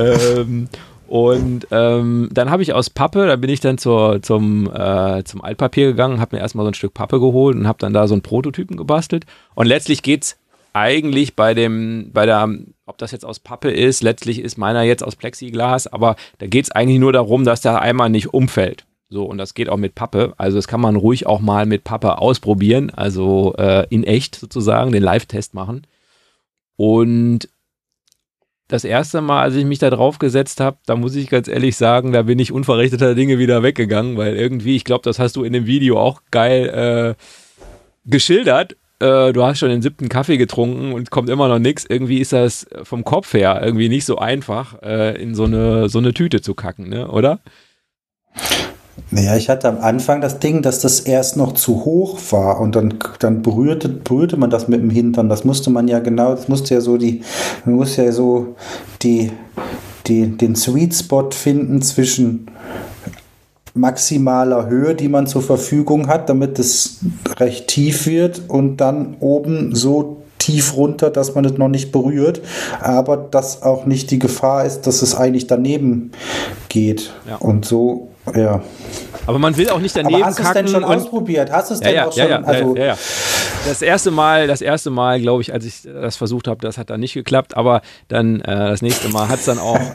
Dann habe ich aus Pappe, da bin ich dann zum Altpapier gegangen, habe mir erstmal so ein Stück Pappe geholt und habe dann da so einen Prototypen gebastelt. Und letztlich geht's eigentlich ob das jetzt aus Pappe ist, letztlich ist meiner jetzt aus Plexiglas, aber da geht's eigentlich nur darum, dass der Eimer nicht umfällt. So, und das geht auch mit Pappe. Also das kann man ruhig auch mal mit Pappe ausprobieren, also in echt sozusagen, den Live-Test machen. Und das erste Mal, als ich mich da drauf gesetzt habe, da muss ich ganz ehrlich sagen, da bin ich unverrichteter Dinge wieder weggegangen, weil irgendwie, ich glaube, das hast du in dem Video auch geil geschildert. Du hast schon den 7. Kaffee getrunken und kommt immer noch nichts. Irgendwie ist das vom Kopf her irgendwie nicht so einfach, in so eine Tüte zu kacken, ne? Oder? Naja, ich hatte am Anfang das Ding, dass das erst noch zu hoch war und dann berührte man das mit dem Hintern. Das musste man ja genau, man muss ja so den Sweet Spot finden zwischen maximaler Höhe, die man zur Verfügung hat, damit es recht tief wird und dann oben so tief runter, dass man es noch nicht berührt, aber dass auch nicht die Gefahr ist, dass es eigentlich daneben geht. Ja. Und so, ja. Aber man will auch nicht daneben kacken. Aber hast du es denn schon ausprobiert? Hast du es denn auch schon? Ja. Das erste Mal, glaube ich, als ich das versucht habe, das hat dann nicht geklappt, aber dann das nächste Mal hat es dann auch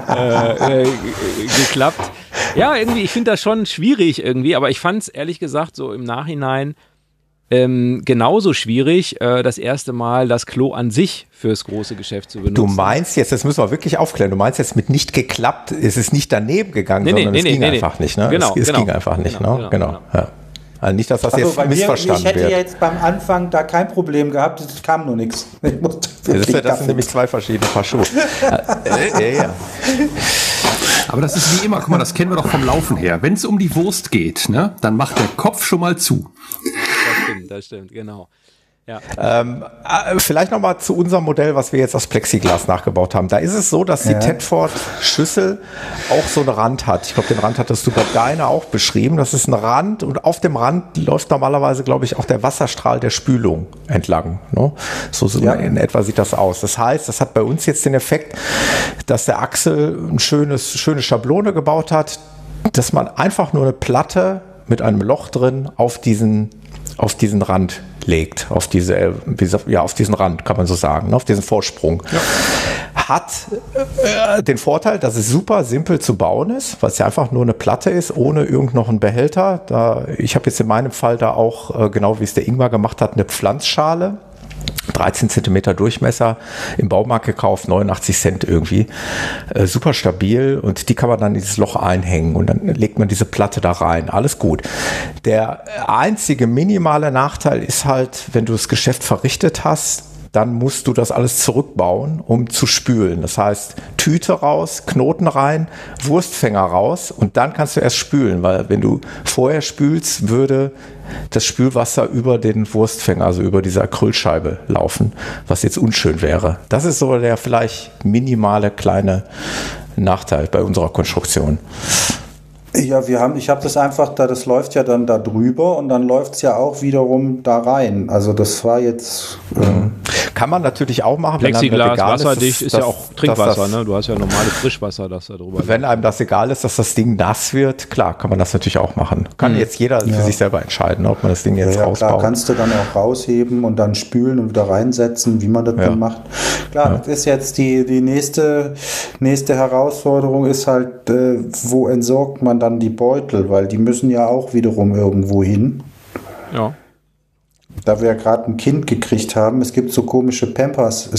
geklappt. Ja, irgendwie, ich finde das schon schwierig irgendwie, aber ich fand es ehrlich gesagt so im Nachhinein genauso schwierig, das erste Mal das Klo an sich fürs große Geschäft zu benutzen. Du meinst jetzt, das müssen wir wirklich aufklären, du meinst jetzt mit nicht geklappt, es ist nicht daneben gegangen, sondern es ging einfach nicht, ne? Genau, es ging einfach nicht, ne? Genau. Ja. Also nicht, dass das jetzt missverstanden wird. Ich hätte jetzt beim Anfang da kein Problem gehabt, es kam nur nichts. Das sind nämlich 2 verschiedene Paar Schuhe. Ja. Aber das ist wie immer, guck mal, das kennen wir doch vom Laufen her. Wenn es um die Wurst geht, ne, dann macht der Kopf schon mal zu. Das stimmt, genau. Ja. Vielleicht nochmal zu unserem Modell, was wir jetzt aus Plexiglas nachgebaut haben. Da ist es so, dass die Tedford-Schüssel auch so einen Rand hat. Ich glaube, den Rand hattest du bei deiner auch beschrieben. Das ist ein Rand und auf dem Rand läuft normalerweise, glaube ich, auch der Wasserstrahl der Spülung entlang. Ne? So in etwa sieht das aus. Das heißt, das hat bei uns jetzt den Effekt, dass der Axel eine schöne Schablone gebaut hat, dass man einfach nur eine Platte mit einem Loch drin auf diesen Rand legt, auf diesen Rand, kann man so sagen, auf diesen Vorsprung. Ja. Hat den Vorteil, dass es super simpel zu bauen ist, weil es ja einfach nur eine Platte ist, ohne irgend noch einen Behälter. Ich habe jetzt in meinem Fall da auch, genau wie es der Ingmar gemacht hat, eine Pflanzschale. 13 Zentimeter Durchmesser, im Baumarkt gekauft, 89 Cent irgendwie. Super stabil und die kann man dann in dieses Loch einhängen und dann legt man diese Platte da rein. Alles gut. Der einzige minimale Nachteil ist halt, wenn du das Geschäft verrichtet hast, dann musst du das alles zurückbauen, um zu spülen. Das heißt, Tüte raus, Knoten rein, Wurstfänger raus und dann kannst du erst spülen, weil wenn du vorher spülst, würde das Spülwasser über den Wurstfänger, also über diese Acrylscheibe laufen, was jetzt unschön wäre. Das ist so der vielleicht minimale kleine Nachteil bei unserer Konstruktion. Ja, ich habe das einfach, das läuft ja dann da drüber und dann läuft es ja auch wiederum da rein. Also das war jetzt... Kann man natürlich auch machen. Plexiglas, wasserdicht ist ja auch Trinkwasser, ne? Du hast ja normales Frischwasser, das da drüber Wenn einem das egal ist, dass das Ding nass wird, klar, kann man das natürlich auch machen. Kann jetzt jeder für sich selber entscheiden, ob man das Ding jetzt rausbaut. Klar, kannst du dann auch rausheben und dann spülen und wieder reinsetzen, wie man das dann macht. Klar, das ist jetzt die nächste Herausforderung ist halt, wo entsorgt man dann die Beutel, weil die müssen ja auch wiederum irgendwo hin. Ja. Da wir ja gerade ein Kind gekriegt haben, es gibt so komische Pampers,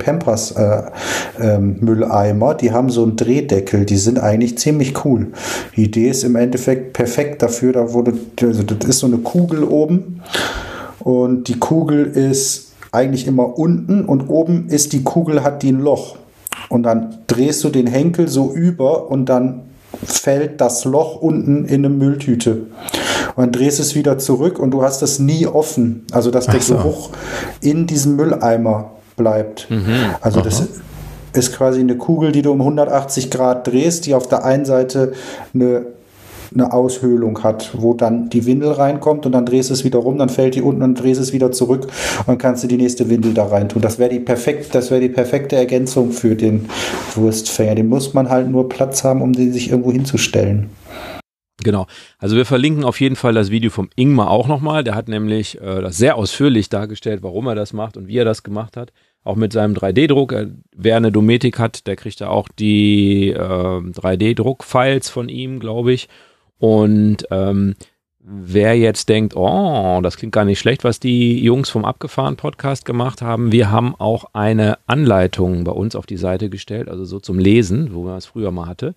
Mülleimer, die haben so einen Drehdeckel, die sind eigentlich ziemlich cool. Die Idee ist im Endeffekt perfekt dafür, das ist so eine Kugel oben und die Kugel ist eigentlich immer unten und oben ist die Kugel, hat die ein Loch und dann drehst du den Henkel so über und dann fällt das Loch unten in eine Mülltüte. Und dann drehst es wieder zurück und du hast das nie offen. Also, dass der Geruch in diesem Mülleimer bleibt. Also, das ist quasi eine Kugel, die du um 180 Grad drehst, die auf der einen Seite eine Aushöhlung hat, wo dann die Windel reinkommt und dann drehst du es wieder rum, dann fällt die unten und drehst es wieder zurück und dann kannst du die nächste Windel da rein tun. Das wäre die perfekte Ergänzung für den Wurstfänger. Den muss man halt nur Platz haben, um den sich irgendwo hinzustellen. Genau. Also wir verlinken auf jeden Fall das Video vom Ingmar auch nochmal. Der hat nämlich das sehr ausführlich dargestellt, warum er das macht und wie er das gemacht hat. Auch mit seinem 3D-Druck. Wer eine Dometic hat, der kriegt da auch die 3D-Druck-Files von ihm, glaube ich. Und wer jetzt denkt, oh, das klingt gar nicht schlecht, was die Jungs vom Abgefahren-Podcast gemacht haben, wir haben auch eine Anleitung bei uns auf die Seite gestellt, also so zum Lesen, wo man es früher mal hatte.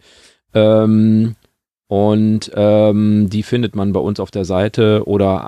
Die findet man bei uns auf der Seite oder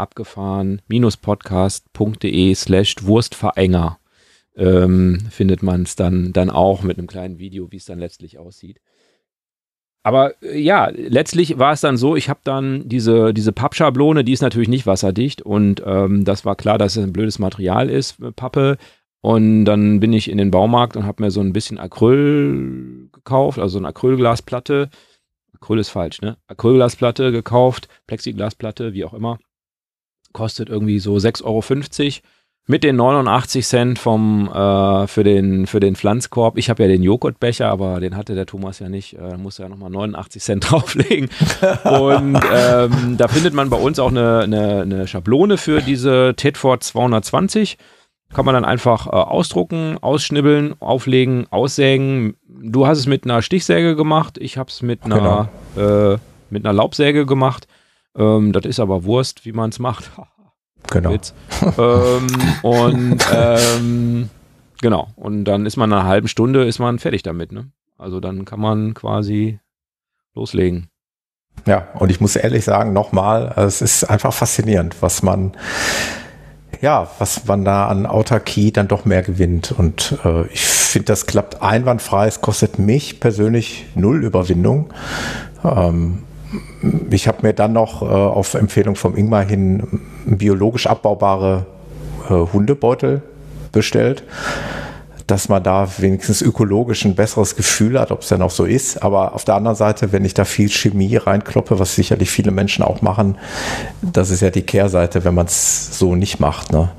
abgefahren-podcast.de/Wurstverenger findet man es dann auch mit einem kleinen Video, wie es dann letztlich aussieht. Aber ja, letztlich war es dann so, ich habe dann diese Pappschablone, die ist natürlich nicht wasserdicht und das war klar, dass es ein blödes Material ist, Pappe. Und dann bin ich in den Baumarkt und habe mir so ein bisschen Acryl gekauft, also eine Acrylglasplatte. Acryl ist falsch, ne? Acrylglasplatte gekauft, Plexiglasplatte, wie auch immer. Kostet irgendwie so 6,50 € mit den 89 Cent für den Pflanzkorb. Ich habe ja den Joghurtbecher, aber den hatte der Thomas ja nicht. Da musste er nochmal 89 Cent drauflegen. Und da findet man bei uns auch eine Schablone für diese Tedford 220. Kann man dann einfach ausdrucken, ausschnibbeln, auflegen, aussägen. Du hast es mit einer Stichsäge gemacht, ich habe es mit einer Laubsäge gemacht. Das ist aber Wurst, wie man es macht. Genau. Genau. Und dann ist man nach einer halben Stunde fertig damit. Ne? Also dann kann man quasi loslegen. Ja, und ich muss ehrlich sagen, nochmal, es ist einfach faszinierend, was man da an Autarkie dann doch mehr gewinnt. Und ich finde, das klappt einwandfrei. Es kostet mich persönlich 0 Überwindung. Ich habe mir dann noch auf Empfehlung vom Ingmar hin biologisch abbaubare Hundebeutel bestellt, dass man da wenigstens ökologisch ein besseres Gefühl hat, ob es denn auch so ist. Aber auf der anderen Seite, wenn ich da viel Chemie reinkloppe, was sicherlich viele Menschen auch machen, das ist ja die Kehrseite, wenn man es so nicht macht. Ne?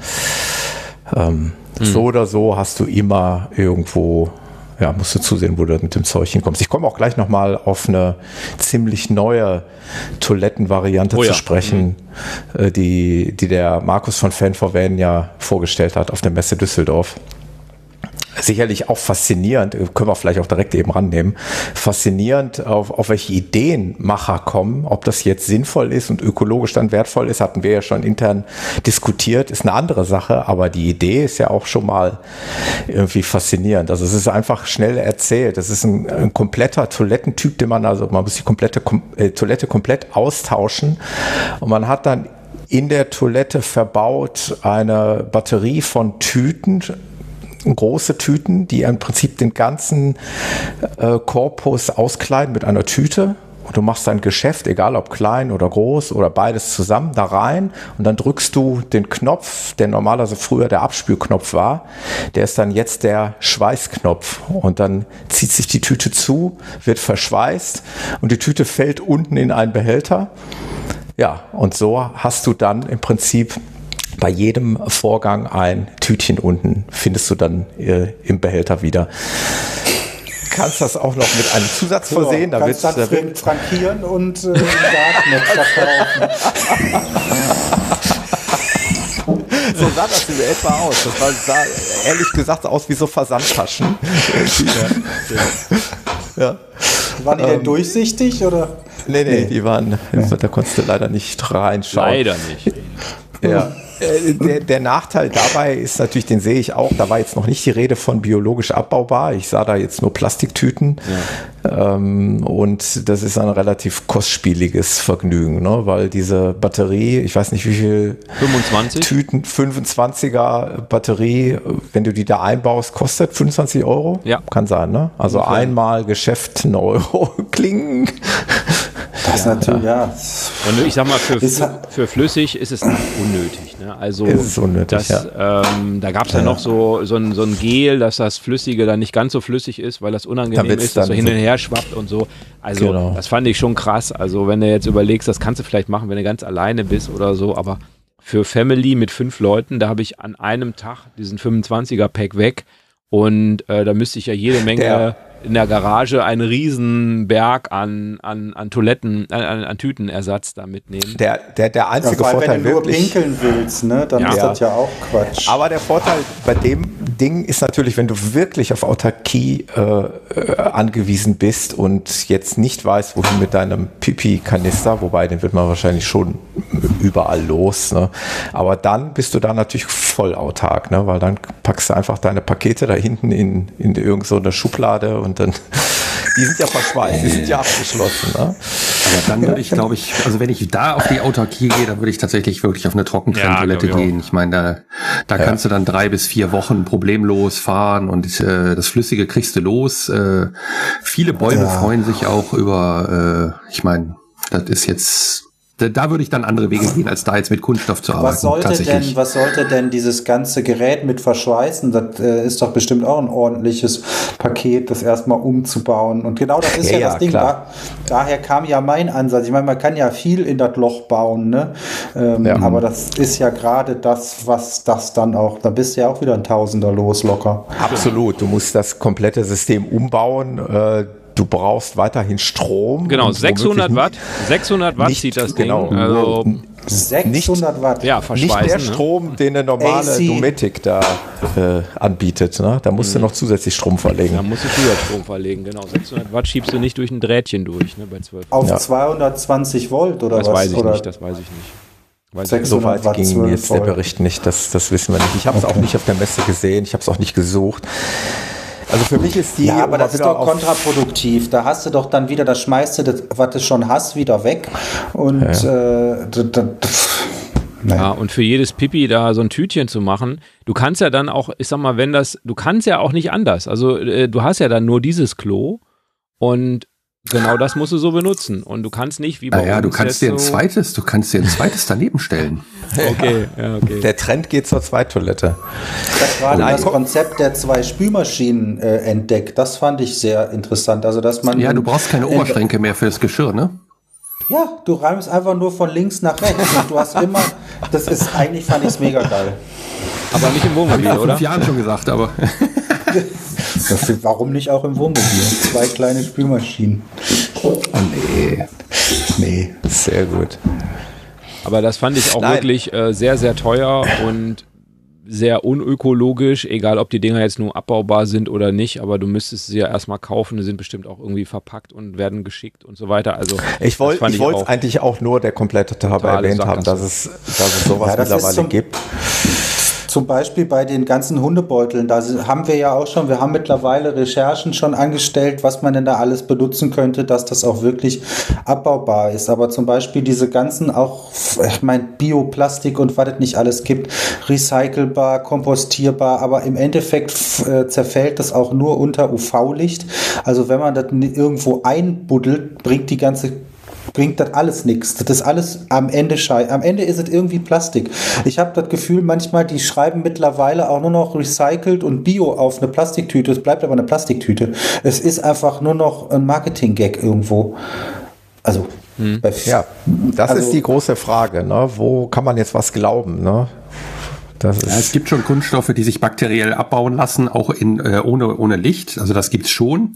So oder so hast du immer irgendwo, musst du zusehen, wo du mit dem Zeug hinkommst. Ich komme auch gleich nochmal auf eine ziemlich neue Toilettenvariante zu sprechen, die der Markus von Fan for Van ja vorgestellt hat auf der Messe Düsseldorf. Sicherlich auch faszinierend, können wir vielleicht auch direkt eben rannehmen, faszinierend, auf welche Ideen Macher kommen, ob das jetzt sinnvoll ist und ökologisch dann wertvoll ist, hatten wir ja schon intern diskutiert, ist eine andere Sache, aber die Idee ist ja auch schon mal irgendwie faszinierend. Also es ist einfach schnell erzählt, das ist ein kompletter Toilettentyp, man muss die komplette Toilette komplett austauschen und man hat dann in der Toilette verbaut eine Batterie von Tüten, große Tüten, die im Prinzip den ganzen Korpus auskleiden mit einer Tüte. Und du machst dein Geschäft, egal ob klein oder groß oder beides zusammen, da rein und dann drückst du den Knopf, der normalerweise früher der Abspülknopf war, der ist dann jetzt der Schweißknopf und dann zieht sich die Tüte zu, wird verschweißt und die Tüte fällt unten in einen Behälter. Ja, und so hast du dann im Prinzip bei jedem Vorgang ein Tütchen unten, findest du dann im Behälter wieder. Kannst das auch noch mit einem Zusatz versehen. Da kannst dann frankieren und Darknet verkaufen. So sah das in etwa aus. Das sah ehrlich gesagt aus wie so Versandtaschen. Ja. Waren die denn durchsichtig? Oder? Nee, die waren, da konntest du leider nicht reinschauen. Leider nicht. Ja. Der Nachteil dabei ist natürlich, den sehe ich auch, da war jetzt noch nicht die Rede von biologisch abbaubar, ich sah da jetzt nur Plastiktüten und das ist ein relativ kostspieliges Vergnügen, ne? Weil diese Batterie, ich weiß nicht wie viel 25 Tüten, 25er Batterie, wenn du die da einbaust, kostet 25 Euro? Ja. Kann sein, ne? Also okay. Einmal Geschäft 1 Euro klingen. Das ist natürlich, ja. Und ich sag mal, für flüssig ist es unnötig. Ne? Also ist unnötig, da gab es ja noch so ein Gel, dass das Flüssige dann nicht ganz so flüssig ist, weil das unangenehm ist, dass so hin und her schwappt und so. Also Das fand ich schon krass. Also wenn du jetzt überlegst, das kannst du vielleicht machen, wenn du ganz alleine bist oder so, aber für Family mit 5 Leuten, da habe ich an einem Tag diesen 25er-Pack weg und da müsste ich ja jede Menge in der Garage einen riesen Berg an Toiletten, an Tütenersatz da mitnehmen. Der einzige Vorteil, wenn du nur pinkeln willst, ne, dann ist das ja auch Quatsch. Aber der Vorteil bei dem Ding ist natürlich, wenn du wirklich auf Autarkie angewiesen bist und jetzt nicht weißt, wohin mit deinem Pipi-Kanister, wobei den wird man wahrscheinlich schon überall los, ne? Aber dann bist du da natürlich voll autark, ne? Weil dann packst du einfach deine Pakete da hinten in irgend so eine Schublade und dann, die sind ja verschweißt, die sind ja abgeschlossen. Ne? Aber dann würde ich, glaube ich, also wenn ich da auf die Autarkie gehe, dann würde ich tatsächlich wirklich auf eine Trockentrenntoilette gehen. Ich meine, da kannst du dann 3 bis 4 Wochen problemlos fahren und das Flüssige kriegst du los. Viele Bäume freuen sich auch über, ich meine, das ist jetzt... Da würde ich dann andere Wege gehen, als da jetzt mit Kunststoff zu arbeiten. Was sollte denn dieses ganze Gerät mit verschweißen? Das ist doch bestimmt auch ein ordentliches Paket, das erstmal umzubauen. Und genau das ist ja das Ding. Daher kam ja mein Ansatz. Ich meine, man kann ja viel in das Loch bauen, ne? Aber das ist ja gerade das, was das dann auch, da bist du ja auch wieder ein Tausender los locker. Absolut. Du musst das komplette System umbauen. Du brauchst weiterhin Strom. Genau, 600 Watt. 600 Watt zieht das Ding. Genau. Also 600 Watt. Ja, verschweißen. Nicht der Strom, den eine normale Dometic da anbietet. Ne? Da musst du noch zusätzlich Strom verlegen. Da musst du Zusatzstrom verlegen, genau. 600 Watt schiebst du nicht durch ein Drähtchen durch, ne, bei 12. Auf 220 Volt oder das was? Weiß ich nicht, das weiß ich nicht. So weit ging jetzt der Bericht nicht, das wissen wir nicht. Ich habe es auch nicht auf der Messe gesehen, ich habe es auch nicht gesucht. Also für mich ist die... Ja, aber das ist doch kontraproduktiv. Da hast du doch dann wieder, das schmeißt du, das, was du schon hast, wieder weg. Und ja, und für jedes Pipi da so ein Tütchen zu machen, du kannst ja dann auch, ich sag mal, du kannst ja auch nicht anders. Also du hast ja dann nur dieses Klo und genau das musst du so benutzen. Und du kannst nicht wie bei uns. Ja, du kannst dir ein zweites daneben stellen. Okay. Der Trend geht zur Zweittoilette. Das war das Konzept der 2 Spülmaschinen entdeckt. Das fand ich sehr interessant. Also, dass man du brauchst keine Oberschränke mehr für das Geschirr, ne? Ja, du räumst einfach nur von links nach rechts. Und du hast immer, eigentlich fand ich es mega geil. Aber nicht im Wohnmobil, oder? Ich habe oder? 5 Jahren schon gesagt, aber... Warum nicht auch im Wohnmobil? 2 kleine Spülmaschinen. Oh, nee, sehr gut. Aber das fand ich auch wirklich sehr, sehr teuer und sehr unökologisch, egal ob die Dinger jetzt nur abbaubar sind oder nicht, aber du müsstest sie ja erstmal kaufen, die sind bestimmt auch irgendwie verpackt und werden geschickt und so weiter. Also ich wollte es eigentlich auch nur der komplette Tabelle erwähnt haben, dass es sowas mittlerweile gibt. zum Beispiel bei den ganzen Hundebeuteln, da haben wir ja auch schon, wir haben mittlerweile Recherchen schon angestellt, was man denn da alles benutzen könnte, dass das auch wirklich abbaubar ist. Aber zum Beispiel diese ganzen auch, ich meine, Bioplastik und was es nicht alles gibt, recycelbar, kompostierbar, aber im Endeffekt zerfällt das auch nur unter UV-Licht. Also wenn man das irgendwo einbuddelt, bringt das alles nichts. Das ist alles am Ende Am Ende ist es irgendwie Plastik. Ich habe das Gefühl, manchmal, die schreiben mittlerweile auch nur noch recycelt und Bio auf eine Plastiktüte. Es bleibt aber eine Plastiktüte. Es ist einfach nur noch ein Marketing-Gag irgendwo. Also, ja, das ist die große Frage. Ne? Wo kann man jetzt was glauben? Ne? Es gibt schon Kunststoffe, die sich bakteriell abbauen lassen, auch ohne Licht. Also das gibt's schon.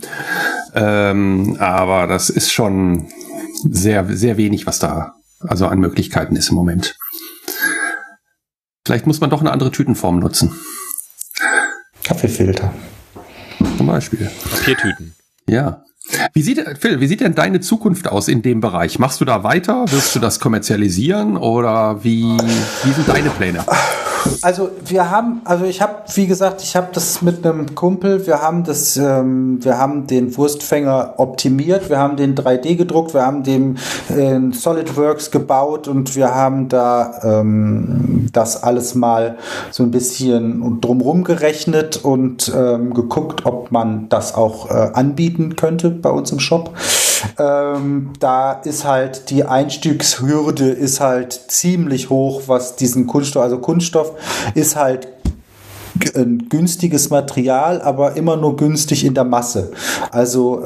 Aber das ist schon sehr, sehr wenig, was da also an Möglichkeiten ist im Moment. Vielleicht muss man doch eine andere Tütenform nutzen. Kaffeefilter. Zum Beispiel. Papiertüten. Ja. Phil, wie sieht denn deine Zukunft aus in dem Bereich? Machst du da weiter? Wirst du das kommerzialisieren? Oder wie sind deine Pläne? Also ich habe, wie gesagt, ich habe das mit einem Kumpel, wir haben den Wurstfänger optimiert, wir haben den 3D gedruckt, wir haben den in SolidWorks gebaut und wir haben da das alles mal so ein bisschen drumherum gerechnet und geguckt, ob man das auch anbieten könnte bei uns im Shop. Da ist halt die Einstiegshürde ist halt ziemlich hoch, was diesen Kunststoff, also Kunststoff ist halt ein günstiges Material, aber immer nur günstig in der Masse. Also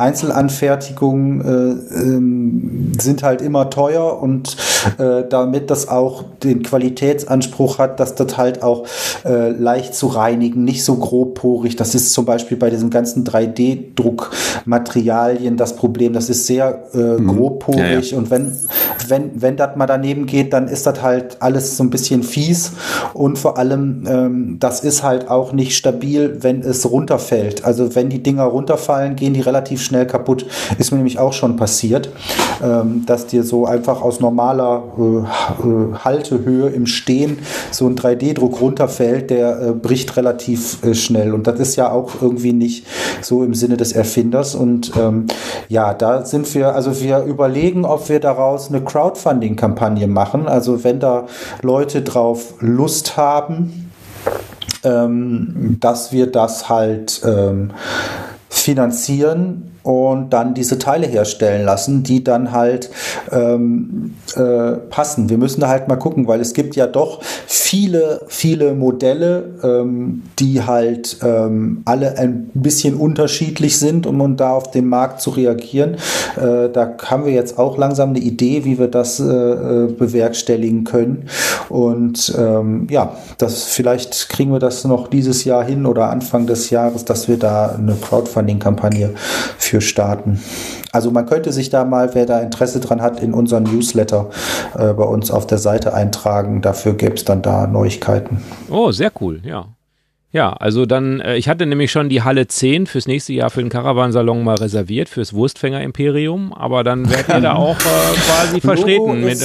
Einzelanfertigungen sind halt immer teuer und damit das auch den Qualitätsanspruch hat, dass das halt auch leicht zu reinigen, nicht so grobporig. Das ist zum Beispiel bei diesen ganzen 3D-Druckmaterialien das Problem. Das ist sehr grobporig und wenn das mal daneben geht, dann ist das halt alles so ein bisschen fies und vor allem das ist halt auch nicht stabil, wenn es runterfällt. Also wenn die Dinger runterfallen, gehen die relativ schnell kaputt. Ist mir nämlich auch schon passiert, dass dir so einfach aus normaler Haltehöhe im Stehen so ein 3D-Druck runterfällt, der bricht relativ schnell. Und das ist ja auch irgendwie nicht so im Sinne des Erfinders. Und da sind wir überlegen, ob wir daraus eine Crowdfunding-Kampagne machen. Also wenn da Leute drauf Lust haben, dass wir das halt finanzieren und dann diese Teile herstellen lassen, die dann halt passen. Wir müssen da halt mal gucken, weil es gibt ja doch viele Modelle, die halt alle ein bisschen unterschiedlich sind, um da auf den Markt zu reagieren. Da haben wir jetzt auch langsam eine Idee, wie wir das bewerkstelligen können. Und vielleicht kriegen wir das noch dieses Jahr hin oder Anfang des Jahres, dass wir da eine Crowdfunding-Kampagne für starten. Also man könnte sich da mal, wer da Interesse dran hat, in unseren Newsletter bei uns auf der Seite eintragen. Dafür gäbe es dann da Neuigkeiten. Oh, sehr cool, ja. Ja, also dann, ich hatte nämlich schon die Halle 10 fürs nächste Jahr für den Caravansalon mal reserviert, fürs Wurstfänger-Imperium, aber dann werdet ihr da auch quasi vertreten mit...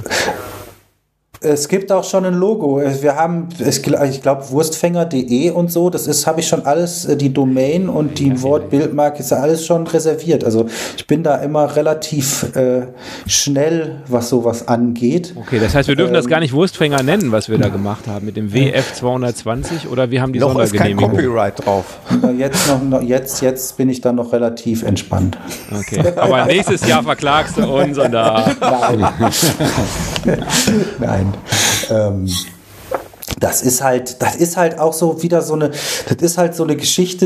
Es gibt auch schon ein Logo. Wir haben, ich glaube, wurstfänger.de und so, habe ich schon alles, die Domain und die Wortbildmarke ist alles schon reserviert. Also ich bin da immer relativ schnell, was sowas angeht. Okay, das heißt, wir dürfen das gar nicht Wurstfänger nennen, was wir da gemacht haben mit dem WF 220 oder wir haben die Sondergenehmigung. Noch ist kein Copyright drauf. Jetzt bin ich dann noch relativ entspannt. Okay, aber nächstes Jahr verklagst du uns und da... Nein. Das ist halt auch so wieder so eine Geschichte,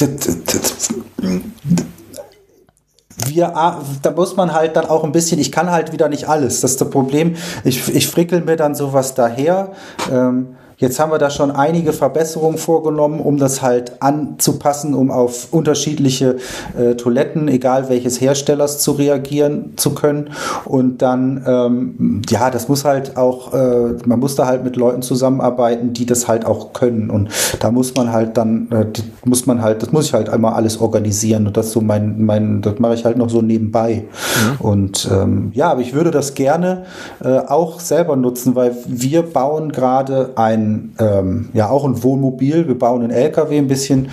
da muss man halt dann auch ein bisschen, ich kann halt wieder nicht alles, das ist das Problem, ich frickel mir dann sowas daher, jetzt haben wir da schon einige Verbesserungen vorgenommen, um das halt anzupassen, um auf unterschiedliche Toiletten, egal welches Herstellers, zu reagieren zu können. Und dann, das muss halt auch, man muss da halt mit Leuten zusammenarbeiten, die das halt auch können. Und da muss man halt dann, das muss ich halt einmal alles organisieren. Und das so das mache ich halt noch so nebenbei. Und aber ich würde das gerne auch selber nutzen, weil wir bauen gerade ein auch ein Wohnmobil. Wir bauen einen LKW, ein bisschen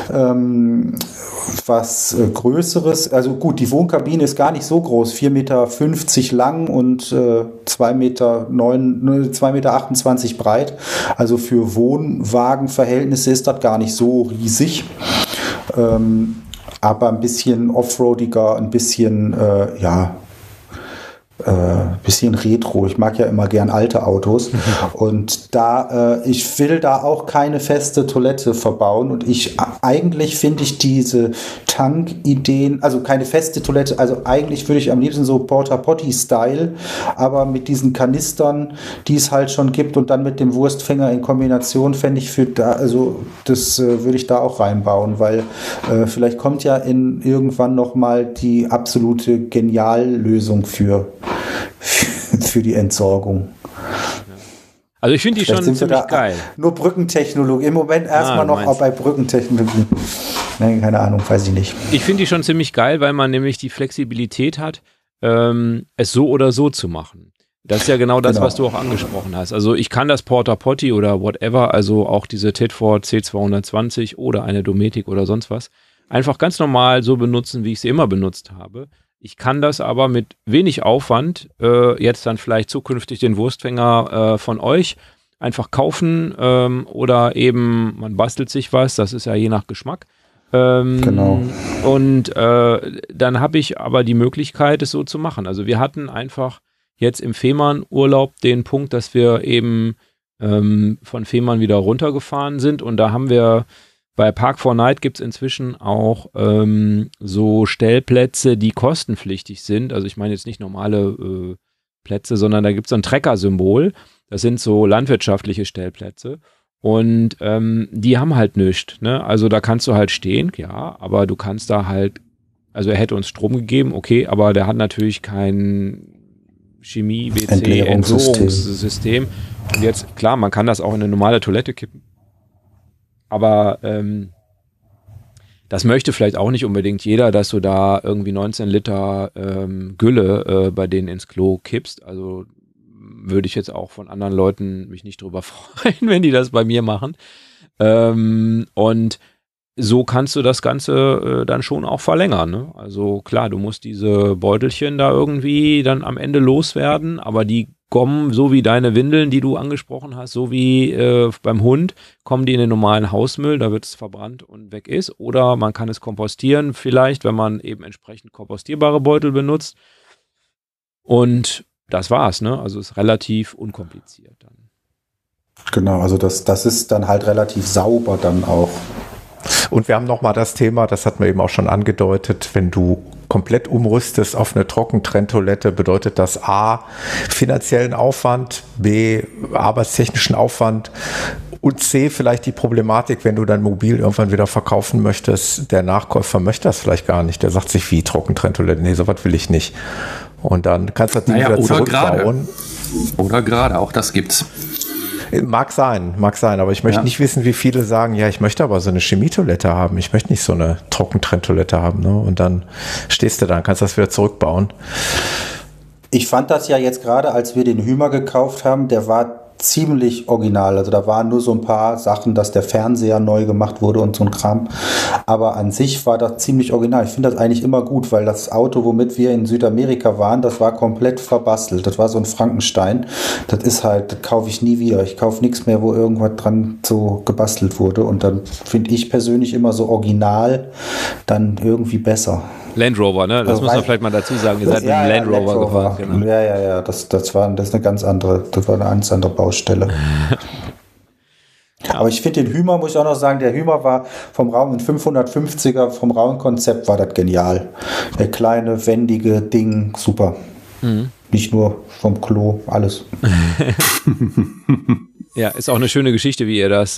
was Größeres. Also gut, die Wohnkabine ist gar nicht so groß, 4,50 Meter lang und 2,28 Meter breit. Also für Wohnwagenverhältnisse ist das gar nicht so riesig. Aber ein bisschen offroadiger, ein bisschen, bisschen retro. Ich mag ja immer gern alte Autos. Und ich will da auch keine feste Toilette verbauen. Und eigentlich finde ich diese Tankideen, also keine feste Toilette, also eigentlich würde ich am liebsten so Porta-Potty-Style, aber mit diesen Kanistern, die es halt schon gibt und dann mit dem Wurstfänger in Kombination fände ich das würde ich da auch reinbauen, weil vielleicht kommt ja irgendwann nochmal die absolute Geniallösung für die Entsorgung. Also ich finde die schon ziemlich geil. Nur Brückentechnologie. Im Moment erstmal noch auch bei Brückentechnologie. Nein, keine Ahnung, weiß ich nicht. Ich finde die schon ziemlich geil, weil man nämlich die Flexibilität hat, es so oder so zu machen. Das ist ja genau das, was du auch angesprochen hast. Also ich kann das Porta Potty oder whatever, also auch diese Tedford C220 oder eine Dometic oder sonst was, einfach ganz normal so benutzen, wie ich sie immer benutzt habe. Ich kann das aber mit wenig Aufwand jetzt dann vielleicht zukünftig den Wurstfänger von euch einfach kaufen oder eben man bastelt sich was, das ist ja je nach Geschmack. Genau. Und dann habe ich aber die Möglichkeit, es so zu machen. Also wir hatten einfach jetzt im Fehmarn-Urlaub den Punkt, dass wir eben von Fehmarn wieder runtergefahren sind und da haben wir bei Park4Night gibt es inzwischen auch so Stellplätze, die kostenpflichtig sind. Also ich meine jetzt nicht normale Plätze, sondern da gibt es so ein Trecker-Symbol. Das sind so landwirtschaftliche Stellplätze. Und die haben halt nichts. Ne? Also da kannst du halt stehen, ja, aber du kannst da halt, also er hätte uns Strom gegeben, okay, aber der hat natürlich kein Chemie-WC-Entsorgungssystem. Und jetzt, klar, man kann das auch in eine normale Toilette kippen. Aber das möchte vielleicht auch nicht unbedingt jeder, dass du da irgendwie 19 Liter Gülle bei denen ins Klo kippst. Also würde ich jetzt auch von anderen Leuten mich nicht drüber freuen, wenn die das bei mir machen. Und so kannst du das Ganze dann schon auch verlängern. Ne? Also klar, du musst diese Beutelchen da irgendwie dann am Ende loswerden, aber die kommen, so wie deine Windeln, die du angesprochen hast, so wie beim Hund, kommen die in den normalen Hausmüll, da wird es verbrannt und weg ist. Oder man kann es kompostieren vielleicht, wenn man eben entsprechend kompostierbare Beutel benutzt. Und das war's, ne? Also ist relativ unkompliziert dann. Genau, also das ist dann halt relativ sauber dann auch. Und wir haben nochmal das Thema, das hatten wir eben auch schon angedeutet, wenn du komplett umrüstest auf eine Trockentrenntoilette, bedeutet das A, finanziellen Aufwand, B, arbeitstechnischen Aufwand und C, vielleicht die Problematik, wenn du dein Mobil irgendwann wieder verkaufen möchtest, der Nachkäufer möchte das vielleicht gar nicht, der sagt sich, wie Trockentrenntoilette, nee, sowas will ich nicht. Und dann kannst du das Ding wieder zurückbauen. Oder gerade, auch das gibt's. Mag sein, aber ich möchte nicht wissen, wie viele sagen, ja, ich möchte aber so eine Chemietoilette haben, ich möchte nicht so eine Trockentrenntoilette haben, ne? Und dann stehst du da, kannst das wieder zurückbauen. Ich fand das ja jetzt gerade, als wir den Hümer gekauft haben, der war ziemlich original. Also da waren nur so ein paar Sachen, dass der Fernseher neu gemacht wurde und so ein Kram. Aber an sich war das ziemlich original. Ich finde das eigentlich immer gut, weil das Auto, womit wir in Südamerika waren, das war komplett verbastelt. Das war so ein Frankenstein. Das ist halt, das kaufe ich nie wieder. Ich kaufe nichts mehr, wo irgendwas dran so gebastelt wurde. Und dann finde ich persönlich immer so original dann irgendwie besser. Land Rover, ne? Das also muss man vielleicht mal dazu sagen. Ihr seid mit dem Land Rover gefahren. Genau. Ja. Das ist eine ganz andere Baustelle. Aber ich finde den Hümer, muss ich auch noch sagen, der Hümer war vom Raum, ein 550er, vom Raumkonzept war das genial. Der kleine, wendige Ding, super. Mhm. Nicht nur vom Klo, alles. Ja, ist auch eine schöne Geschichte, wie ihr das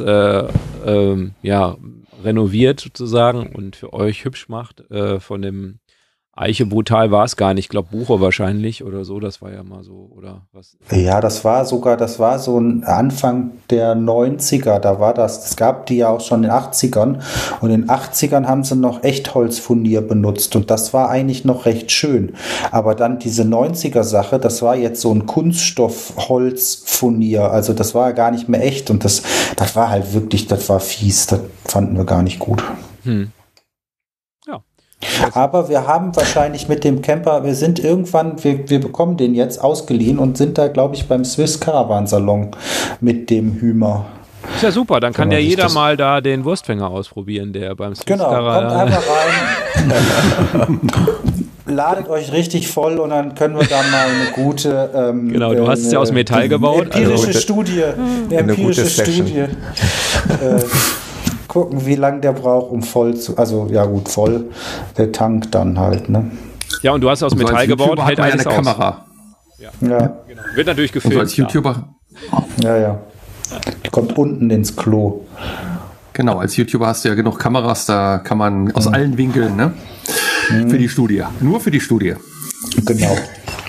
renoviert sozusagen und für euch hübsch macht von dem Eiche Brutal war es gar nicht. Ich glaube, Buche wahrscheinlich oder so. Das war ja mal so, oder was? Ja, das war so ein Anfang der 90er. Da war das. Es gab die ja auch schon in den 80ern. Und in den 80ern haben sie noch Echtholzfurnier benutzt. Und das war eigentlich noch recht schön. Aber dann diese 90er-Sache, das war jetzt so ein Kunststoffholzfurnier. Also das war ja gar nicht mehr echt. Und das war halt wirklich, das war fies. Das fanden wir gar nicht gut. Ja. Aber wir haben wahrscheinlich mit dem Camper, wir bekommen den jetzt ausgeliehen und sind da, glaube ich, beim Swiss Caravan Salon mit dem Hümer. Ist ja super, dann kann ja jeder mal da den Wurstfänger ausprobieren, der beim Swiss Caravan. Kommt einfach rein. Ladet euch richtig voll und dann können wir da mal eine gute genau, du hast es ja aus Metall gebaut. Empirische Studie gucken, wie lange der braucht, um voll der Tank dann halt, ne? Ja, und du hast aus Metall gebaut, hält alles eine aus. Kamera. Ja. Genau. Wird natürlich gefilmt. Und als YouTuber. Ja. Die kommt unten ins Klo. Genau, als YouTuber hast du ja genug Kameras, da kann man aus allen Winkeln, ne? Für die Studie. Nur für die Studie. Genau.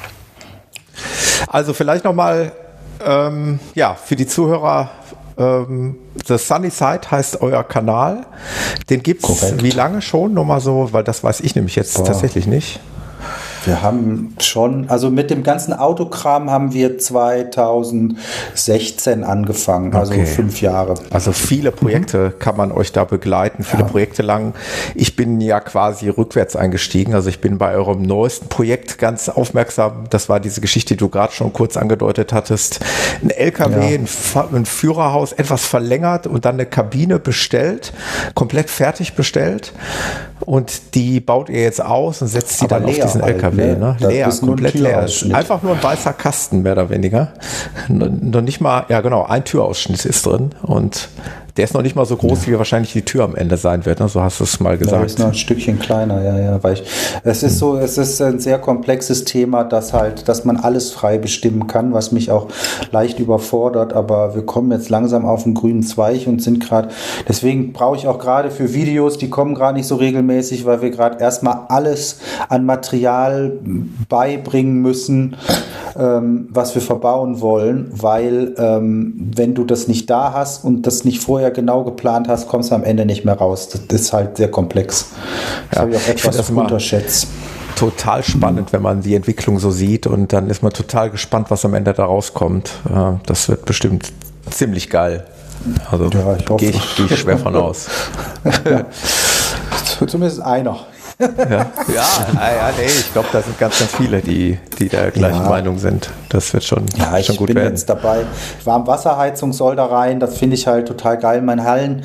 Also vielleicht nochmal, für die Zuhörer, The Sunny Side heißt euer Kanal. Den gibt's wie lange schon? Nur mal so, weil das weiß ich nämlich jetzt tatsächlich nicht. Wir haben schon, also mit dem ganzen Autokram haben wir 2016 angefangen, also 5 Jahre. Also viele Projekte kann man euch da begleiten, viele Projekte lang. Ich bin ja quasi rückwärts eingestiegen, also ich bin bei eurem neuesten Projekt ganz aufmerksam. Das war diese Geschichte, die du gerade schon kurz angedeutet hattest. Ein LKW, ein Führerhaus etwas verlängert und dann eine Kabine bestellt, komplett fertig bestellt. Und die baut ihr jetzt aus und setzt sie dann auf diesen LKW. Ne? Leer, komplett leer. Einfach nur ein weißer Kasten, mehr oder weniger. Noch nicht mal, ein Türausschnitt ist drin. Und der ist noch nicht mal so groß, wie wahrscheinlich die Tür am Ende sein wird. Ne? So hast du es mal gesagt. Der ist noch ein Stückchen kleiner, weil es ist ein sehr komplexes Thema, dass man alles frei bestimmen kann, was mich auch leicht überfordert. Aber wir kommen jetzt langsam auf den grünen Zweig und sind gerade, deswegen brauche ich auch gerade für Videos, die kommen gerade nicht so regelmäßig, weil wir gerade erstmal alles an Material beibringen müssen, was wir verbauen wollen, weil wenn du das nicht da hast und das nicht vorher genau geplant hast, kommst du am Ende nicht mehr raus. Das ist halt sehr komplex. Das habe ich auch etwas unterschätzt. Total spannend, wenn man die Entwicklung so sieht und dann ist man total gespannt, was am Ende da rauskommt. Das wird bestimmt ziemlich geil. Also gehe ich schwer von aus. Zumindest einer. Ich glaube, da sind ganz, ganz viele, die der gleichen Meinung sind. Das wird schon gut werden. Ich bin jetzt dabei. Warmwasserheizung soll da rein. Das finde ich halt total geil. Mein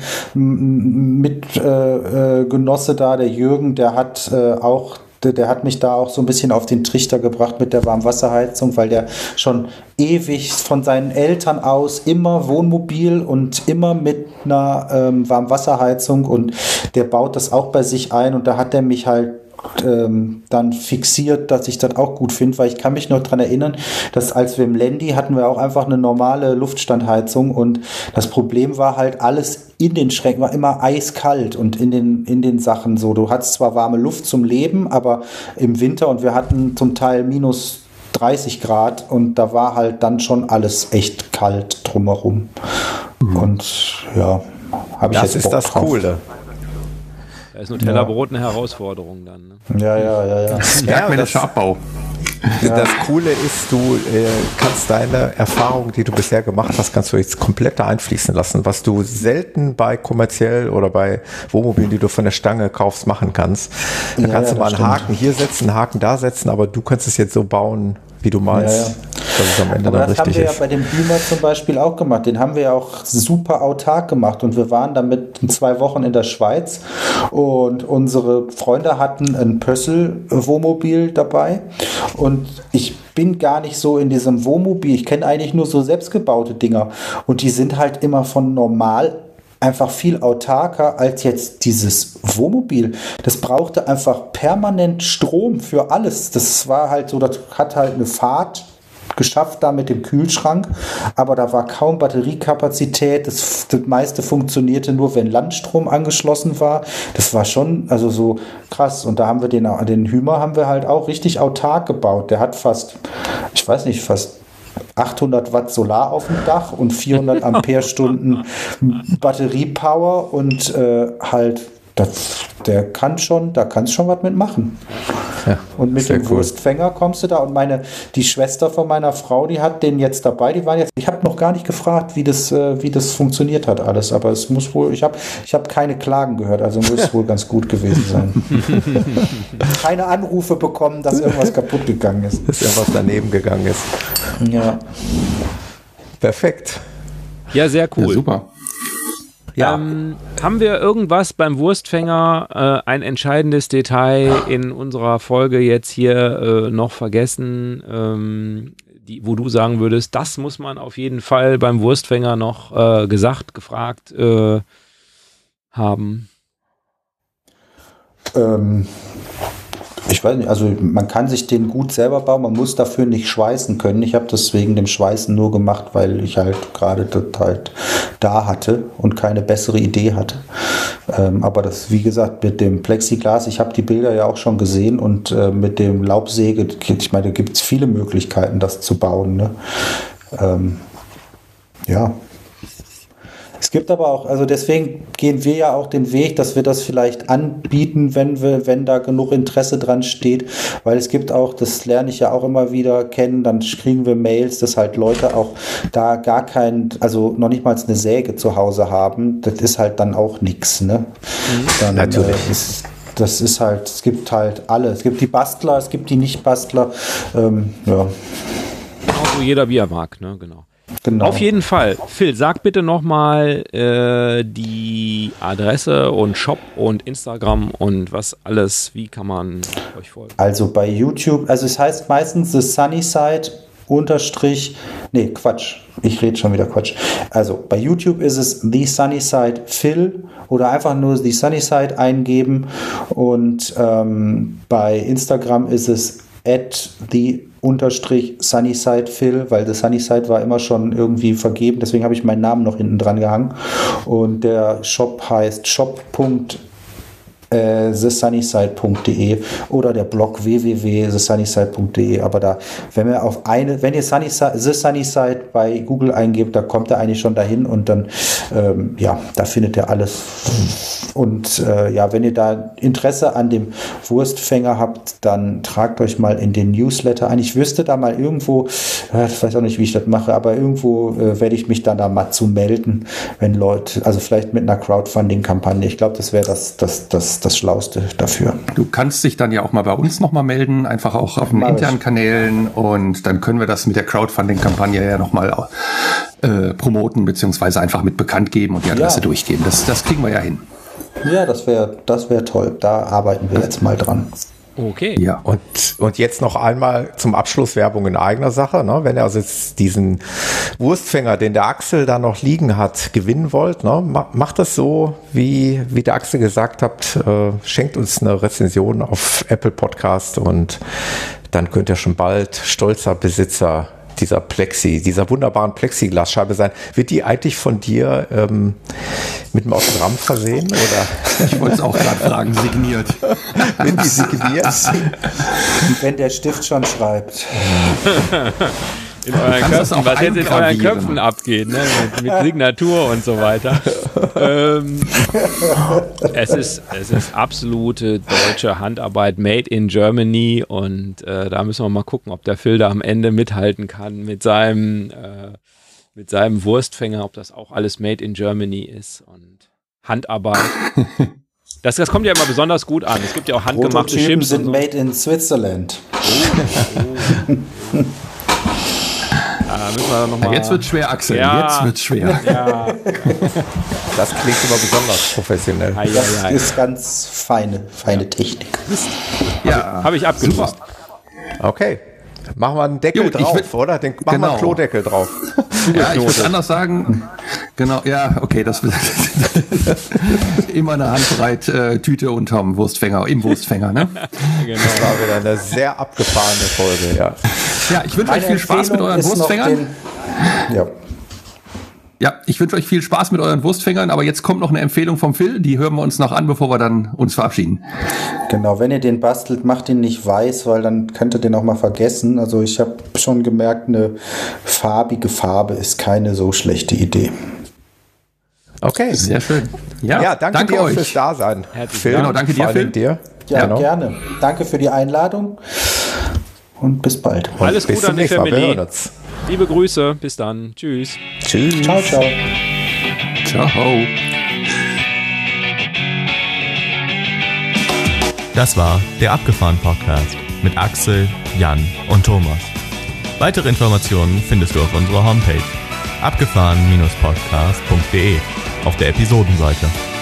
Hallenmitgenosse da, der Jürgen, der hat mich da auch so ein bisschen auf den Trichter gebracht mit der Warmwasserheizung, weil der schon ewig von seinen Eltern aus immer Wohnmobil und immer mit einer Warmwasserheizung und der baut das auch bei sich ein und da hat er mich halt dann fixiert, dass ich das auch gut finde, weil ich kann mich noch daran erinnern, dass als wir im Lendi hatten wir auch einfach eine normale Luftstandheizung und das Problem war halt alles in den Schränken war immer eiskalt und in den Sachen so. Du hattest zwar warme Luft zum Leben, aber im Winter und wir hatten zum Teil minus 30 Grad und da war halt dann schon alles echt kalt drumherum. Und habe ich jetzt Bock drauf. Das ist das Coole. Da ist Nutella-Brot eine Herausforderung dann. Ne? Ja. Bergmännischer Abbau. Das Coole ist, du kannst deine Erfahrungen, die du bisher gemacht hast, kannst du jetzt komplett da einfließen lassen, was du selten bei kommerziell oder bei Wohnmobilen, die du von der Stange kaufst, machen kannst. Da kannst du mal einen Haken hier setzen, einen Haken da setzen, aber du kannst es jetzt so bauen, wie du meinst. Dass es am Ende aber dann das haben richtig wir ist. Ja bei dem Beamer zum Beispiel auch gemacht. Den haben wir ja auch super autark gemacht und wir waren damit 2 Wochen in der Schweiz und unsere Freunde hatten ein Pössl-Wohnmobil dabei und ich bin gar nicht so in diesem Wohnmobil. Ich kenne eigentlich nur so selbstgebaute Dinger und die sind halt immer von normal einfach viel autarker als jetzt dieses Wohnmobil. Das brauchte einfach permanent Strom für alles. Das war halt so, das hat halt eine Fahrt geschafft da mit dem Kühlschrank, aber da war kaum Batteriekapazität. Das meiste funktionierte nur, wenn Landstrom angeschlossen war. Das war schon also so krass. Und da haben wir den Hymer haben wir halt auch richtig autark gebaut. Der hat fast 800 Watt Solar auf dem Dach und 400 Ampere-Stunden Batteriepower und da kannst schon was mitmachen. Ja, und mit dem Wurstfänger kommst du da. Und die Schwester von meiner Frau, die hat den jetzt dabei. Ich habe noch gar nicht gefragt, wie das funktioniert hat alles. Aber es muss wohl, ich hab keine Klagen gehört, also muss es wohl ganz gut gewesen sein. Keine Anrufe bekommen, dass irgendwas kaputt gegangen ist. Dass irgendwas daneben gegangen ist. Ja. Perfekt. Ja, sehr cool. Ja, super. Ja. Haben wir irgendwas beim Wurstfänger, ein entscheidendes Detail in unserer Folge jetzt hier noch vergessen, wo du sagen würdest, das muss man auf jeden Fall beim Wurstfänger noch gefragt haben? Ich weiß nicht, also man kann sich den gut selber bauen, man muss dafür nicht schweißen können. Ich habe das wegen dem Schweißen nur gemacht, weil ich halt gerade das halt da hatte und keine bessere Idee hatte. Aber das, wie gesagt, mit dem Plexiglas, ich habe die Bilder ja auch schon gesehen und mit dem Laubsäge, ich meine, da gibt es viele Möglichkeiten, das zu bauen. Ne? Ja. Es gibt aber auch, also deswegen gehen wir ja auch den Weg, dass wir das vielleicht anbieten, wenn da genug Interesse dran steht, weil es gibt auch, das lerne ich ja auch immer wieder kennen, dann kriegen wir Mails, dass halt Leute auch da also noch nicht mal eine Säge zu Hause haben, das ist halt dann auch nichts, ne? Dann, natürlich. Das ist halt, es gibt halt alle, es gibt die Bastler, es gibt die Nicht-Bastler, ja. Auch so jeder wie er mag, ne, genau. Genau. Auf jeden Fall. Phil, sag bitte nochmal die Adresse und Shop und Instagram und was alles, wie kann man euch folgen? Also bei YouTube, also es heißt meistens The Sunnyside ich rede schon wieder Quatsch. Also bei YouTube ist es The Sunnyside Phil oder einfach nur The Sunnyside eingeben und bei Instagram ist es @the_Sunnyside Phil, weil The Sunnyside war immer schon irgendwie vergeben, deswegen habe ich meinen Namen noch hinten dran gehangen und der Shop heißt thesunnyside.de oder der Blog www.thesunnyside.de, aber da, wenn ihr The Sunnyside bei Google eingebt, da kommt er eigentlich schon dahin und dann, da findet ihr alles und wenn ihr da Interesse an dem Wurstfänger habt, dann tragt euch mal in den Newsletter ein. Ich wüsste da mal irgendwo, ich weiß auch nicht, wie ich das mache, aber irgendwo werde ich mich dann da mal zu melden, wenn Leute, also vielleicht mit einer Crowdfunding-Kampagne, ich glaube, das wäre das Schlauste dafür. Du kannst dich dann ja auch mal bei uns nochmal melden, einfach auch auf den internen Kanälen und dann können wir das mit der Crowdfunding-Kampagne ja nochmal promoten, beziehungsweise einfach mit bekannt geben und die Adresse durchgeben. Das kriegen wir ja hin. Ja, das wär toll. Da arbeiten wir jetzt mal dran. Okay. Ja. Und jetzt noch einmal zum Abschluss Werbung in eigener Sache. Ne? Wenn ihr also jetzt diesen Wurstfänger, den der Axel da noch liegen hat, gewinnen wollt, ne? Macht das so, wie der Axel gesagt hat, schenkt uns eine Rezension auf Apple Podcast und dann könnt ihr schon bald stolzer Besitzer dieser wunderbaren Plexiglasscheibe sein. Wird die eigentlich von dir mit einem Autogramm versehen? Oder? Ich wollte es auch gerade fragen, signiert. Wird die signiert? Wenn der Stift schon schreibt. In euren Köpfen, was jetzt in euren Köpfen abgeht, ne? mit Signatur und so weiter. Es ist absolute deutsche Handarbeit, made in Germany und da müssen wir mal gucken, ob der Phil da am Ende mithalten kann mit seinem Wurstfänger, ob das auch alles made in Germany ist und Handarbeit. Das kommt ja immer besonders gut an. Es gibt ja auch handgemachte Chips. Sind made in Switzerland. Müssen wir noch mal jetzt wird schwer, Axel. Jetzt wird schwer. Ja. Das klingt immer besonders professionell. Das ist ganz feine Technik. Ja, habe ich abgelöst. Okay. Machen wir einen Deckel drauf, oder? Machen wir einen Klodeckel drauf. Ja, ich würde anders sagen. Genau, ja, okay, das wird immer eine Handbreit Tüte unterm Wurstfänger, im Wurstfänger, ne? Genau. Das war wieder eine sehr abgefahrene Folge, ja. Ja, ich wünsche euch viel Spaß mit euren Wurstfängern. Ja, ich wünsche euch viel Spaß mit euren Wurstfängern, aber jetzt kommt noch eine Empfehlung vom Phil, die hören wir uns noch an, bevor wir dann uns verabschieden. Genau, wenn ihr den bastelt, macht ihn nicht weiß, weil dann könnt ihr den auch mal vergessen. Also ich habe schon gemerkt, eine farbige Farbe ist keine so schlechte Idee. Okay. Sehr schön. Ja, danke dir euch fürs Dasein. Phil, genau, danke dir, Phil. Dir. Ja, genau. Gerne. Danke für die Einladung und bis bald. Und alles Gute an die Family. Liebe Grüße, bis dann. Tschüss. Tschüss. Ciao, ciao. Ciao. Das war der Abgefahren-Podcast mit Axel, Jan und Thomas. Weitere Informationen findest du auf unserer Homepage abgefahren-podcast.de auf der Episodenseite.